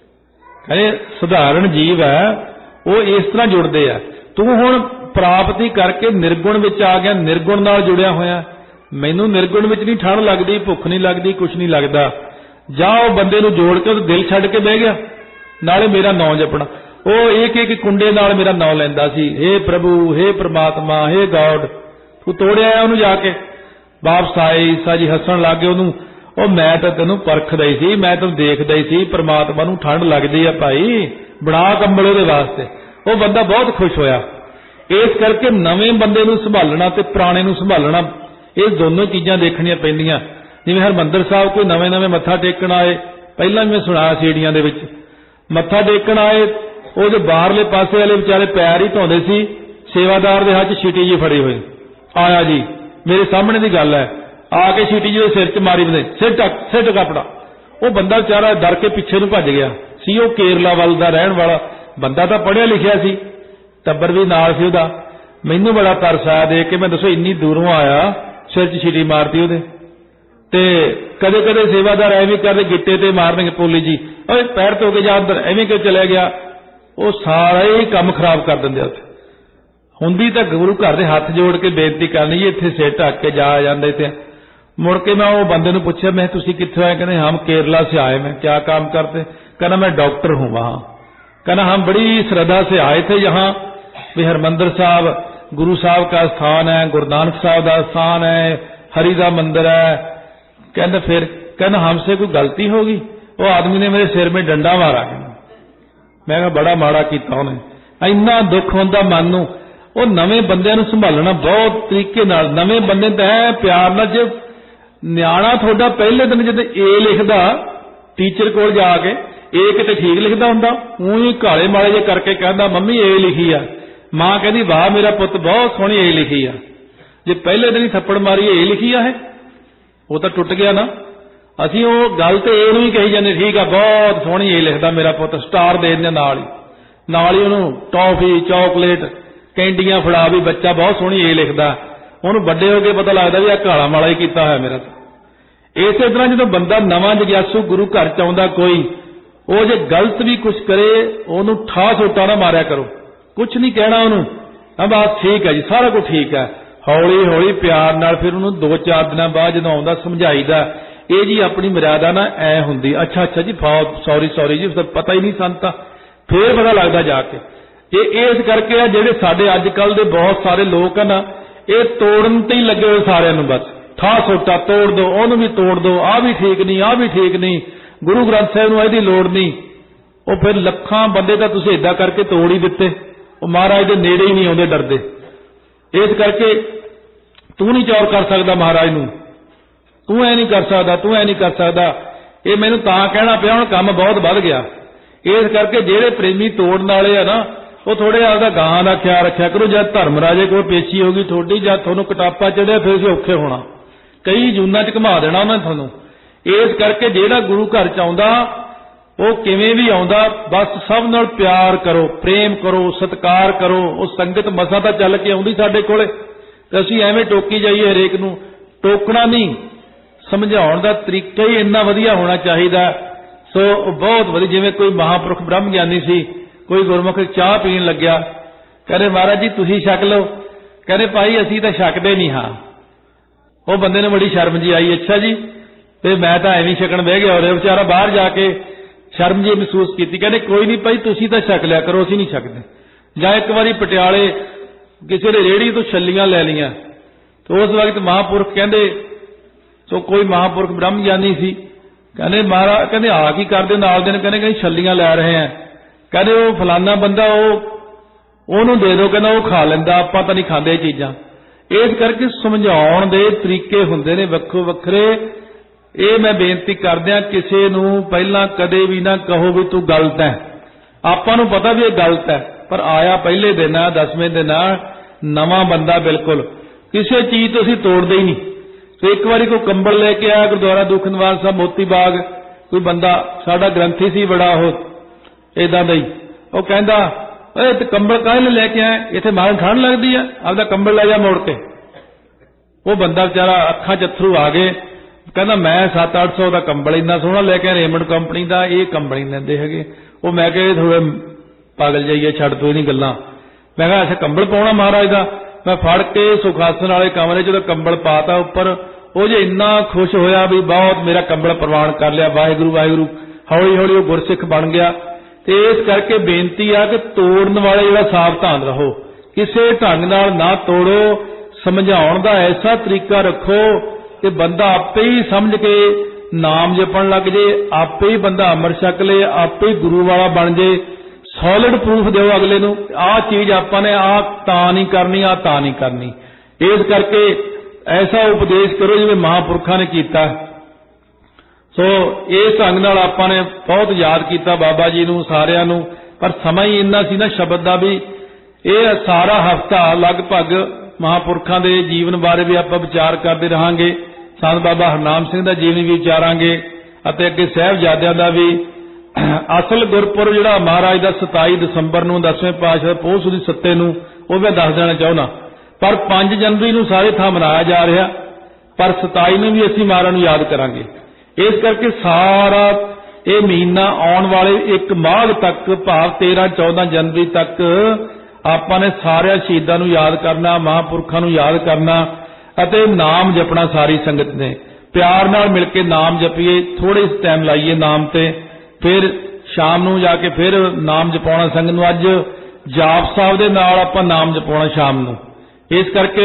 कहने साधारण जीव है वो इस तरह जुड़दे आ, तू हुण प्राप्ति करके निर्गुण विच आ गया, निर्गुण नाल जुड़िया होया। मैनूं निर्गुण विच नहीं ठंड लगदी, भुख नहीं लगदी, कुछ नहीं लगदा। जाओ बंदे नूं जोड़ के दिल छड्ड के बह गया, नाले मेरा नाम जपना। वो एक एक कुंडे नाल मेरा नाम लैंदा सी, हे प्रभु, हे परमात्मा, हे गॉड। तू तोड़िया उन्होंने जाके वापस आए। ईसा जी हसन लग गए उन्होंने, ਉਹ मैं तो तेनों परखदा ही सी, मैं तेनों देखदा ही सी, परमात्मा नूं ठंड लगदी है भाई, बना कंबल ਉਹਦੇ वास्ते। वो बंदा बहुत खुश होया। इस करके नवें बंदे नूं संभालना ते पुराने नूं संभालना, ये दोनों चीज़ां देखणियां पैंदियां। जिवें हरमंदर साहब कोई नवें नवें मत्था टेकण आए, पहलां मैं सुणाया सीढ़ियां दे विच मत्था टेकण आए, वो जो बाहरले पासे वाले बेचारे पैर ही धोंदे सी, सेवादार दे हत्थ छीटी जी फड़ी हुई, आया जी मेरे सामने की गल है, आके छीटी जी सिर च मारी बंदे, सिर ढक अपना। वो बंदा बेचारा डर के पिछे नूं भज गया सी। वो केरला वाल दा रहण वाला बंदा, तो पढ़िया लिखिया सी, टब्बर भी नाल सी उहदा। मैनूं बड़ा तरस आया देख के, मैं दसो इन्नी दूरों आया, सिर च छीटी मारती उहदे। ते कदे कदे सेवादार एवं करते गिट्टे ते मारने पोली जी, ओए पैर धो के जा अंदर, एवं क्यों चलिया गया। वो सारा ही काम खराब कर देंगे। उत्थे हुंदी तां गुरु घर दे हथ जोड़ के बेनती करनी जी, इत्थे सिर ढक के जा जांदे। ते मुड़ के मैं वो बंदे नूं पुछया, मैं तुसीं कित्थों आए? कहने हम केरला से आए। मैं क्या काम करते? कहना मैं डॉक्टर हूँ वहाँ। कहना हम बड़ी श्रद्धा से आए थे यहाँ, भी हरमंदर साहब गुरु साहब का स्थान है, गुरु नानक साहब का स्थान है, हरि का मंदिर है। कहना फिर कहना हमसे कोई गलती होगी? वो आदमी ने मेरे सिर में डंडा मारा। मैं कहा बड़ा माड़ा किया उन्हें, इन्ना दुख होंदा मन नूं। ਉਹ ਨਵੇਂ ਬੰਦਿਆਂ ਨੂੰ ਸੰਭਾਲਣਾ ਬਹੁਤ ਤਰੀਕੇ ਨਾਲ। ਨਵੇਂ ਬੰਦੇ ਤਾਂ ਐ ਪਿਆਰ ਨਾਲ, ਜੇ ਨਿਆਣਾ ਤੁਹਾਡਾ ਪਹਿਲੇ ਦਿਨ ਜਦੋਂ ਏ ਲਿਖਦਾ ਟੀਚਰ ਕੋਲ ਜਾ ਕੇ, ਏ ਕਿਤੇ ਠੀਕ ਲਿਖਦਾ ਹੁੰਦਾ, ਉਹੀ ਕਾਲੇ ਮਾਲੇ ਜੇ ਕਰਕੇ ਕਹਿੰਦਾ ਮੰਮੀ ਏ ਲਿਖੀ ਆ, ਮਾਂ ਕਹਿੰਦੀ ਵਾਹ ਮੇਰਾ ਪੁੱਤ ਬਹੁਤ ਸੋਹਣੀ ਏ ਲਿਖੀ ਆ। ਜੇ ਪਹਿਲੇ ਦਿਨ ਹੀ ਥੱਪੜ ਮਾਰੀ ਏ ਲਿਖੀ ਆ, ਉਹ ਤਾਂ ਟੁੱਟ ਗਿਆ ਨਾ। ਅਸੀਂ ਉਹ ਗੱਲ ਤੇ ਏ ਨੂੰ ਹੀ ਕਹੀ ਜਾਂਦੇ, ਠੀਕ ਆ ਬਹੁਤ ਸੋਹਣੀ ਏ ਲਿਖਦਾ ਮੇਰਾ ਪੁੱਤ, ਸਟਾਰ ਦੇ ਦਿੰਦੇ ਨਾਲ ਹੀ ਉਹਨੂੰ ਟੌਫੀ ਚਾਕਲੇਟ ਕੈਂਡੀਆਂ ਫੜਾ ਵੀ ਬੱਚਾ ਬਹੁਤ ਸੋਹਣੀ ਏ ਲਿਖਦਾ। ਉਹਨੂੰ ਵੱਡੇ ਹੋ ਕੇ ਪਤਾ ਲੱਗਦਾ ਵੀ ਆਹ ਕਾਲਾ ਮਾਲਾ ਹੀ ਕੀਤਾ ਹੋਇਆ ਮੇਰਾ। ਇਸੇ ਤਰ੍ਹਾਂ ਜਦੋਂ ਬੰਦਾ ਨਵਾਂ ਜਗਿਆਸੂ ਗੁਰੂ ਘਰ ਚ ਆਉਂਦਾ ਕੋਈ, ਉਹ ਜੇ ਗਲਤ ਵੀ ਕੁਛ ਕਰੇ ਉਹਨੂੰ ਠਾਹ ਸੋਟਾ ਨਾ ਮਾਰਿਆ ਕਰੋ, ਕੁਛ ਨਹੀਂ ਕਹਿਣਾ ਉਹਨੂੰ, ਬਸ ਠੀਕ ਹੈ ਜੀ ਸਾਰਾ ਕੁਝ ਠੀਕ ਹੈ। ਹੌਲੀ ਹੌਲੀ ਪਿਆਰ ਨਾਲ ਫਿਰ ਉਹਨੂੰ 2-4 ਦਿਨਾਂ ਬਾਅਦ ਜਦੋਂ ਆਉਂਦਾ ਸਮਝਾਈਦਾ, ਇਹ ਜੀ ਆਪਣੀ ਮਰਿਆਦਾ ਨਾ ਐ ਹੁੰਦੀ, ਅੱਛਾ ਜੀ ਸੌਰੀ ਜੀ ਪਤਾ ਹੀ ਨਹੀਂ ਸਾਨੂੰ ਤਾਂ, ਫੇਰ ਪਤਾ ਲੱਗਦਾ ਜਾ ਕੇ। ਇਹ ਇਸ ਕਰਕੇ ਆ ਜਿਹੜੇ ਸਾਡੇ ਅੱਜ ਕੱਲ ਦੇ ਬਹੁਤ ਸਾਰੇ ਲੋਕ ਆ ਨਾ, ਇਹ ਤੋੜਨ ਤੇ ਹੀ ਲੱਗੇ ਹੋਏ ਸਾਰਿਆਂ ਨੂੰ, ਬਸ ਠਾਹ ਸੋਟਾ ਤੋੜ ਦੋ, ਉਹਨੂੰ ਵੀ ਤੋੜ ਦੋ, ਆਹ ਵੀ ਠੀਕ ਨਹੀਂ, ਆਹ ਵੀ ਠੀਕ ਨਹੀਂ, ਗੁਰੂ ਗ੍ਰੰਥ ਸਾਹਿਬ ਨੂੰ ਇਹਦੀ ਲੋੜ ਨਹੀਂ। ਉਹ ਫਿਰ ਲੱਖਾਂ ਬੰਦੇ ਤਾਂ ਤੁਸੀਂ ਏਦਾਂ ਕਰਕੇ ਤੋੜ ਹੀ ਦਿੱਤੇ, ਉਹ ਮਹਾਰਾਜ ਦੇ ਨੇੜੇ ਹੀ ਨਹੀਂ ਆਉਂਦੇ, ਡਰਦੇ। ਇਸ ਕਰਕੇ ਤੂੰ ਨਹੀਂ ਚੌਰ ਕਰ ਸਕਦਾ ਮਹਾਰਾਜ ਨੂੰ, ਤੂੰ ਐ ਨਹੀਂ ਕਰ ਸਕਦਾ, ਤੂੰ ਐ ਨਹੀਂ ਕਰ ਸਕਦਾ। ਇਹ ਮੈਨੂੰ ਤਾਂ ਕਹਿਣਾ ਪਿਆ, ਹੁਣ ਕੰਮ ਬਹੁਤ ਵੱਧ ਗਿਆ। ਇਸ ਕਰਕੇ ਜਿਹੜੇ ਪ੍ਰੇਮੀ ਤੋੜਨ ਵਾਲੇ ਆ ਨਾ, ਉਹ ਥੋੜੇ ਆਪਦਾ ਗਾਂ ਦਾ ਖਿਆਲ ਰੱਖਿਆ ਕਰੋ। ਜਦ ਧਰਮ ਰਾਜੇ ਕੋਲ ਪੇਸ਼ੀ ਹੋ ਗਈ ਤੁਹਾਡੀ, ਜਦ ਤੁਹਾਨੂੰ ਕਟਾਪਾ ਚੜਿਆ, ਫਿਰ ਤੁਸੀਂ ਔਖੇ ਹੋਣਾ, ਕਈ ਜੂਨਾਂ ਚ ਘੁਮਾ ਦੇਣਾ ਉਹਨਾਂ ਨੇ ਤੁਹਾਨੂੰ। ਇਸ ਕਰਕੇ ਜਿਹੜਾ ਗੁਰੂ ਘਰ ਚ ਆਉਂਦਾ, ਉਹ ਕਿਵੇਂ ਵੀ ਆਉਂਦਾ, ਬਸ ਸਭ ਨਾਲ ਪਿਆਰ ਕਰੋ, ਪ੍ਰੇਮ ਕਰੋ, ਸਤਿਕਾਰ ਕਰੋ। ਉਹ ਸੰਗਤ ਮਸਾਂ ਤਾਂ ਚੱਲ ਕੇ ਆਉਂਦੀ ਸਾਡੇ ਕੋਲੇ, ਤੇ ਅਸੀਂ ਐਵੇਂ ਟੋਕੀ ਜਾਈਏ ਹਰੇਕ ਨੂੰ। ਟੋਕਣਾ ਨਹੀਂ, ਸਮਝਾਉਣ ਦਾ ਤਰੀਕਾ ਹੀ ਇੰਨਾ ਵਧੀਆ ਹੋਣਾ ਚਾਹੀਦਾ। ਸੋ ਬਹੁਤ ਵਧੀਆ, ਜਿਵੇਂ ਕੋਈ ਮਹਾਂਪੁਰਖ ਬ੍ਰਹਮ ਗਿਆਨੀ ਸੀ, ਕੋਈ ਗੁਰਮੁਖ ਚਾਹ ਪੀਣ ਲੱਗਿਆ, ਕਹਿੰਦੇ ਮਹਾਰਾਜ ਜੀ ਤੁਸੀਂ ਛਕ ਲਓ, ਕਹਿੰਦੇ ਭਾਈ ਅਸੀਂ ਤਾਂ ਛਕਦੇ ਨਹੀਂ ਹਾਂ। ਉਹ ਬੰਦੇ ਨੂੰ ਬੜੀ ਸ਼ਰਮ ਜੀ ਆਈ, ਅੱਛਾ ਜੀ, ਤੇ ਮੈਂ ਤਾਂ ਐਵੇਂ ਛਕਣ ਬਹਿ ਗਿਆ, ਉਹ ਵਿਚਾਰਾ ਬਾਹਰ ਜਾ ਕੇ ਸ਼ਰਮ ਜੀ ਮਹਿਸੂਸ ਕੀਤੀ। ਕਹਿੰਦੇ ਕੋਈ ਨਹੀਂ ਭਾਈ ਤੁਸੀਂ ਤਾਂ ਛਕ ਲਿਆ ਕਰੋ, ਅਸੀਂ ਨਹੀਂ ਛਕਦੇ। ਜਾਂ ਇੱਕ ਵਾਰੀ ਪਟਿਆਲੇ ਕਿਸੇ ਨੇ ਰੇਹੜੀ ਤੋਂ ਛੱਲੀਆਂ ਲੈ ਲਈਆਂ, ਤੇ ਉਸ ਵਕਤ ਮਹਾਂਪੁਰਖ ਕਹਿੰਦੇ, ਸੋ ਕੋਈ ਮਹਾਂਪੁਰਖ ਬ੍ਰਹਮ ਗਿਆਨੀ ਸੀ, ਕਹਿੰਦੇ ਮਹਾਰਾਜ, ਕਹਿੰਦੇ ਆ ਕੀ ਕਰਦੇ ਨਾਲ ਦੇ ਨੇ, ਕਹਿੰਦੇ ਛੱਲੀਆਂ ਲੈ ਰਹੇ ਆ, ਕਹਿੰਦੇ ਉਹ ਫਲਾਨਾ ਬੰਦਾ ਉਹਨੂੰ ਦੇ ਦਿਓ, ਕਹਿੰਦਾ ਉਹ ਖਾ ਲੈਂਦਾ, ਆਪਾਂ ਤਾਂ ਨਹੀਂ ਖਾਂਦੇ ਇਹ ਚੀਜ਼ਾਂ। ਇਸ ਕਰਕੇ ਸਮਝਾਉਣ ਦੇ ਤਰੀਕੇ ਹੁੰਦੇ ਨੇ ਵੱਖੋ ਵੱਖਰੇ। ਇਹ ਮੈਂ ਬੇਨਤੀ ਕਰਦਿਆਂ, ਕਿਸੇ ਨੂੰ ਪਹਿਲਾਂ ਕਦੇ ਵੀ ਨਾ ਕਹੋ ਵੀ ਤੂੰ ਗਲਤ ਹੈ। ਆਪਾਂ ਨੂੰ ਪਤਾ ਵੀ ਇਹ ਗਲਤ ਹੈ, ਪਰ ਆਇਆ ਪਹਿਲੇ ਦਿਨ ਆ, 10ਵੇਂ ਦਿਨ ਆ, ਨਵਾਂ ਬੰਦਾ, ਬਿਲਕੁਲ ਕਿਸੇ ਚੀਜ਼ ਤੋਂ ਅਸੀਂ ਤੋੜਦੇ ਹੀ ਨਹੀਂ। ਤੇ ਇੱਕ ਵਾਰੀ ਕੋਈ ਕੰਬਲ ਲੈ ਕੇ ਆਇਆ ਗੁਰਦੁਆਰਾ ਦੁਖਨਿਵਾਰਨ ਸਾਹਿਬ ਮੋਤੀ ਬਾਗ, ਕੋਈ ਬੰਦਾ ਸਾਡਾ ਗ੍ਰੰਥੀ ਸੀ ਬੜਾ, ਉਹ ਏਦਾਂ ਦਾ ਹੀ, ਉਹ ਕਹਿੰਦਾ ਓਏ ਤੇ ਕੰਬਲ ਕਾਹਲੇ ਲੈ ਕੇ ਆਇਆ, ਇੱਥੇ ਮਾਰਨ ਠੰਡ ਲੱਗਦੀ ਆ, ਆਪਦਾ ਕੰਬਲ ਲੈ ਜਾ ਮੋੜ ਕੇ। ਉਹ ਬੰਦਾ ਵਿਚਾਰਾ ਅੱਖਾਂ ਚ ਅੱਥਰੂ ਆ ਗਏ, ਕਹਿੰਦਾ ਮੈਂ 700-800 ਦਾ ਕੰਬਲ ਇੰਨਾ ਸੋਹਣਾ ਲੈ ਕੇ ਆਇਆ ਰੇਮੰਡ ਕੰਪਨੀ ਦਾ, ਇਹ ਕੰਬਲ ਨਹੀਂ ਲੈਂਦੇ ਹੈਗੇ। ਉਹ ਮੈਂ ਕਿਹਾ ਥੋੜੇ ਪਾਗਲ ਜਾਈਏ, ਛੱਡ ਤੂੰ ਨਹੀਂ ਗੱਲਾਂ। ਮੈਂ ਕਿਹਾ ਅੱਛਾ ਕੰਬਲ ਪਾਉਣਾ ਮਹਾਰਾਜ ਦਾ। ਮੈਂ ਫੜ ਕੇ ਸੁਖਾਸਨ ਵਾਲੇ ਕਮਰੇ 'ਚ ਉਹਦਾ ਕੰਬਲ ਪਾਤਾ ਉੱਪਰ। ਉਹ ਜੇ ਇੰਨਾ ਖੁਸ਼ ਹੋਇਆ ਵੀ ਬਹੁਤ ਮੇਰਾ ਕੰਬਲ ਪ੍ਰਵਾਨ ਕਰ ਲਿਆ, ਵਾਹਿਗੁਰੂ ਵਾਹਿਗੁਰੂ। ਹੌਲੀ ਹੌਲੀ ਉਹ ਗੁਰਸਿੱਖ ਬਣ ਗਿਆ। ਤੇ ਇਸ ਕਰਕੇ ਬੇਨਤੀ ਆ ਕਿ ਤੋੜਨ ਵਾਲੇ ਜਿਹੜਾ ਸਾਵਧਾਨ ਰਹੋ, ਕਿਸੇ ਢੰਗ ਨਾਲ ਨਾ ਤੋੜੋ। ਸਮਝਾਉਣ ਦਾ ਐਸਾ ਤਰੀਕਾ ਰੱਖੋ ਕਿ ਬੰਦਾ ਆਪੇ ਹੀ ਸਮਝ ਕੇ ਨਾਮ ਜਪਣ ਲੱਗ ਜੇ, ਆਪੇ ਹੀ ਬੰਦਾ ਅੰਮ੍ਰਿਤ ਛਕ ਲੇ, ਆਪੇ ਹੀ ਗੁਰੂ ਵਾਲਾ ਬਣ ਜੇ। ਸੋਲਿਡ ਪ੍ਰੂਫ ਦਿਓ ਅਗਲੇ ਨੂੰ, ਆਹ ਚੀਜ਼ ਆਪਾਂ ਨੇ ਆਹ ਤਾਂ ਨਹੀਂ ਕਰਨੀ, ਆਹ ਤਾਂ ਨਹੀਂ ਕਰਨੀ। ਇਸ ਕਰਕੇ ਐਸਾ ਉਪਦੇਸ਼ ਕਰੋ ਜਿਵੇਂ ਮਹਾਂਪੁਰਖਾਂ ਨੇ ਕੀਤਾ। ਸੋ ਇਸ ਢੰਗ ਨਾਲ ਆਪਾਂ ਨੇ ਬਹੁਤ ਯਾਦ ਕੀਤਾ ਬਾਬਾ ਜੀ ਨੂੰ, ਸਾਰਿਆਂ ਨੂੰ। ਪਰ ਸਮਾਂ ਹੀ ਇੰਨਾ ਸੀ ਨਾ ਸ਼ਬਦ ਦਾ ਵੀ, ਇਹ ਸਾਰਾ ਹਫ਼ਤਾ ਲਗਭਗ ਮਹਾਂਪੁਰਖਾਂ ਦੇ ਜੀਵਨ ਬਾਰੇ ਵੀ ਆਪਾਂ ਵਿਚਾਰ ਕਰਦੇ ਰਹਾਂਗੇ। ਸੰਤ ਬਾਬਾ ਹਰਨਾਮ ਸਿੰਘ ਦਾ ਜੀਵਨ ਵੀ ਵਿਚਾਰਾਂਗੇ ਅਤੇ ਅੱਗੇ ਸਾਹਿਬਜ਼ਾਦਿਆਂ ਦਾ ਵੀ। ਅਸਲ ਗੁਰਪੁਰਬ ਜਿਹੜਾ ਮਹਾਰਾਜ ਦਾ 27 ਦਸੰਬਰ ਨੂੰ 10ਵੇਂ ਪਾਤਸ਼ਾਹ ਪੋਹ ਸੁਦੀ 7 ਨੂੰ, ਉਹ ਮੈਂ ਦੱਸ ਦੇਣਾ ਚਾਹੁੰਦਾ। ਪਰ 5 ਜਨਵਰੀ ਨੂੰ ਸਾਰੇ ਥਾਂ ਮਨਾਇਆ ਜਾ ਰਿਹਾ, ਪਰ 27 ਨੂੰ ਵੀ ਅਸੀਂ ਮਹਾਰਾਜ ਨੂੰ ਯਾਦ ਕਰਾਂਗੇ। ਇਸ ਕਰਕੇ ਸਾਰਾ ਇਹ ਮਹੀਨਾ ਆਉਣ ਵਾਲੇ 1 ਮਾਘ ਤੱਕ, ਭਾਵ 13-14 ਜਨਵਰੀ ਤੱਕ ਆਪਾਂ ਨੇ ਸਾਰਿਆਂ ਸ਼ਹੀਦਾਂ ਨੂੰ ਯਾਦ ਕਰਨਾ, ਮਹਾਂਪੁਰਖਾਂ ਨੂੰ ਯਾਦ ਕਰਨਾ ਅਤੇ ਨਾਮ ਜਪਣਾ। ਸਾਰੀ ਸੰਗਤ ਨੇ ਪਿਆਰ ਨਾਲ ਮਿਲ ਕੇ ਨਾਮ ਜਪੀਏ, ਥੋੜੇ ਟਾਈਮ ਲਾਈਏ ਨਾਮ ਤੇ, ਫਿਰ ਸ਼ਾਮ ਨੂੰ ਜਾ ਕੇ ਫਿਰ ਨਾਮ ਜਪਾਉਣਾ ਸੰਗਤ ਨੂੰ। ਅੱਜ ਜਾਪ ਸਾਹਿਬ ਦੇ ਨਾਲ ਆਪਾਂ ਨਾਮ ਜਪਾਉਣਾ ਸ਼ਾਮ ਨੂੰ। ਇਸ ਕਰਕੇ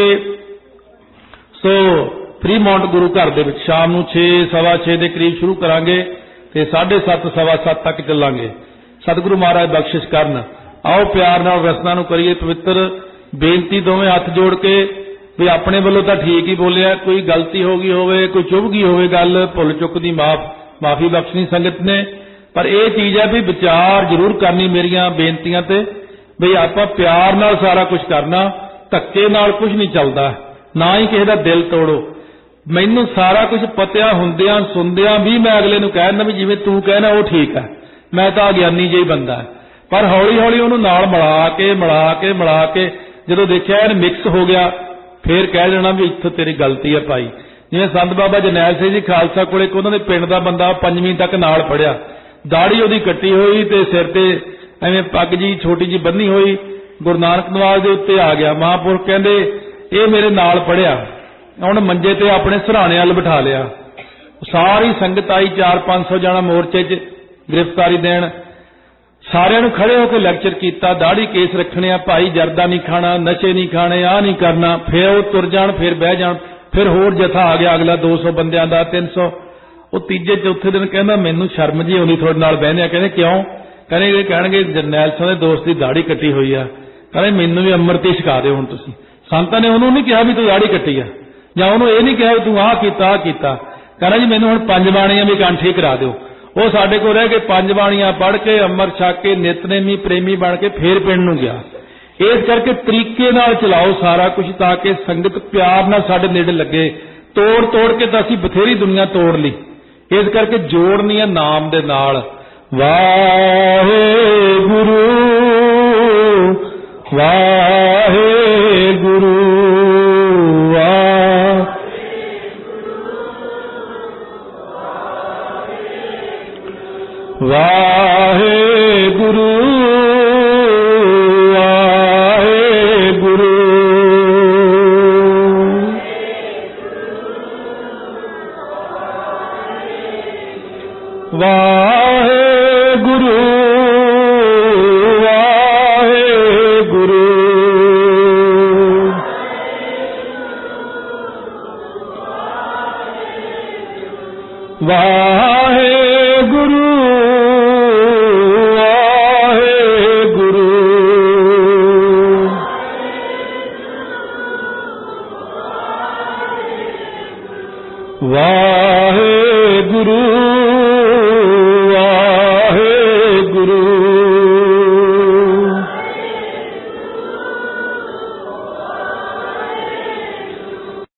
ਸੋ ਫਰੀਮਾਉਂਟ ਗੁਰੂ ਘਰ ਦੇ ਵਿੱਚ ਸ਼ਾਮ ਨੂੰ 6:15 ਦੇ ਕਰੀਬ ਸ਼ੁਰੂ ਕਰਾਂਗੇ ਤੇ 7:30 7:15 ਤੱਕ ਚੱਲਾਂਗੇ। ਸਤਿਗੁਰੂ ਮਹਾਰਾਜ ਬਖਸ਼ਿਸ਼ ਕਰਨ। ਆਓ ਪਿਆਰ ਨਾਲ ਰਸਨਾ ਨੂੰ ਕਰੀਏ ਪਵਿੱਤਰ। बेनती दोवें हथ जोड़ के भी अपने वालों तो ठीक ही बोलिया, कोई गलती हो गई होवे, कोई चुभ गई होवे गल, भुल चुक दी माफ़ी बख्शनी संगत ने। पर यह चीज़ है भी विचार जरूर करनी मेरिया बेनतियां ते, बई आपां प्यार नाल सारा कुछ करना, धक्के नाल कुछ नहीं चलता, ना ही किसी का दिल तोड़ो। मैनू सारा कुछ पतिया हुंदियां सुनदियां भी मैं अगले नूं कह दिंदा भी जिवें तू कहना वो ठीक है, मैं तो अज्ञानी जिहा बंदा है। पर हौली हौली उहनूं नाल मिला के जदों देखिया इह मिक्स हो गया, फिर कह देना भी इत्थों तेरी गलती है भाई। जिवें संत बाबा जरनैल सिंह जी खालसा कोले उन्हां दे पिंड दा बंदा 5वीं तक नाल पढ़िया, दाढ़ी उहदी कट्टी हुई ते सिर ते एवें पग जी छोटी जी बन्नी हुई, गुरु नानक नवाज दे उत्ते आ गया। महापुरख कहंदे ये मेरे नाल पढ़िया, हुण मंजे ते अपने सराणे अल बिठा लिया। सारी संगत आई, 400-500 जाना मोर्चे च गिरफ्तारी देण, सारिਆਂ ਨੂੰ खड़े होकर लैक्चर किया, दाढ़ी केस रखने भाई, जरदा नहीं खाना, नशे नहीं खाने, आ नहीं करना। फिर वो तुर जान, फिर बह जान, फिर होर जथा आ गया अगला 200 बंदियां दा, 300। वो तीजे चौथे दिन कहना मैनू शर्म जी आउंदी थोड़े नाल बहने। कहने क्यों? कहने कहणगे जरनैल सिंह दे दोस्त की दाढ़ी कट्टी हुई आ, कहने मैनू भी अमृत ही छका दिओ। हुण तुसीं संतां ने उहनूं नहीं कहा भी तू दाढ़ी कट्टी आ, जां उहनूं ये नहीं कहा तू आ कीता। कहना जी मैनू हुण 5 बाणियां भी कंठ करा दिओ। वो साडे कोल रह के 5 बाणियां पढ़ के अमर छक के नितनेमी प्रेमी बन के फिर पिंड नूं गया। इस करके तरीके नाल चलाओ सारा कुछ, ताकि संगत प्यार नाल साडे नेड़े लगे। तोड़ के तो असीं बथेरी दुनिया तोड़ ली, इस करके जोड़नी है नाम दे नाल। वाहेगुरू वाहेगुरू वाहेगुरू वाहेगुरू वाहेगुरू वाहेगुरू वाहेगुरू वाहेगुरू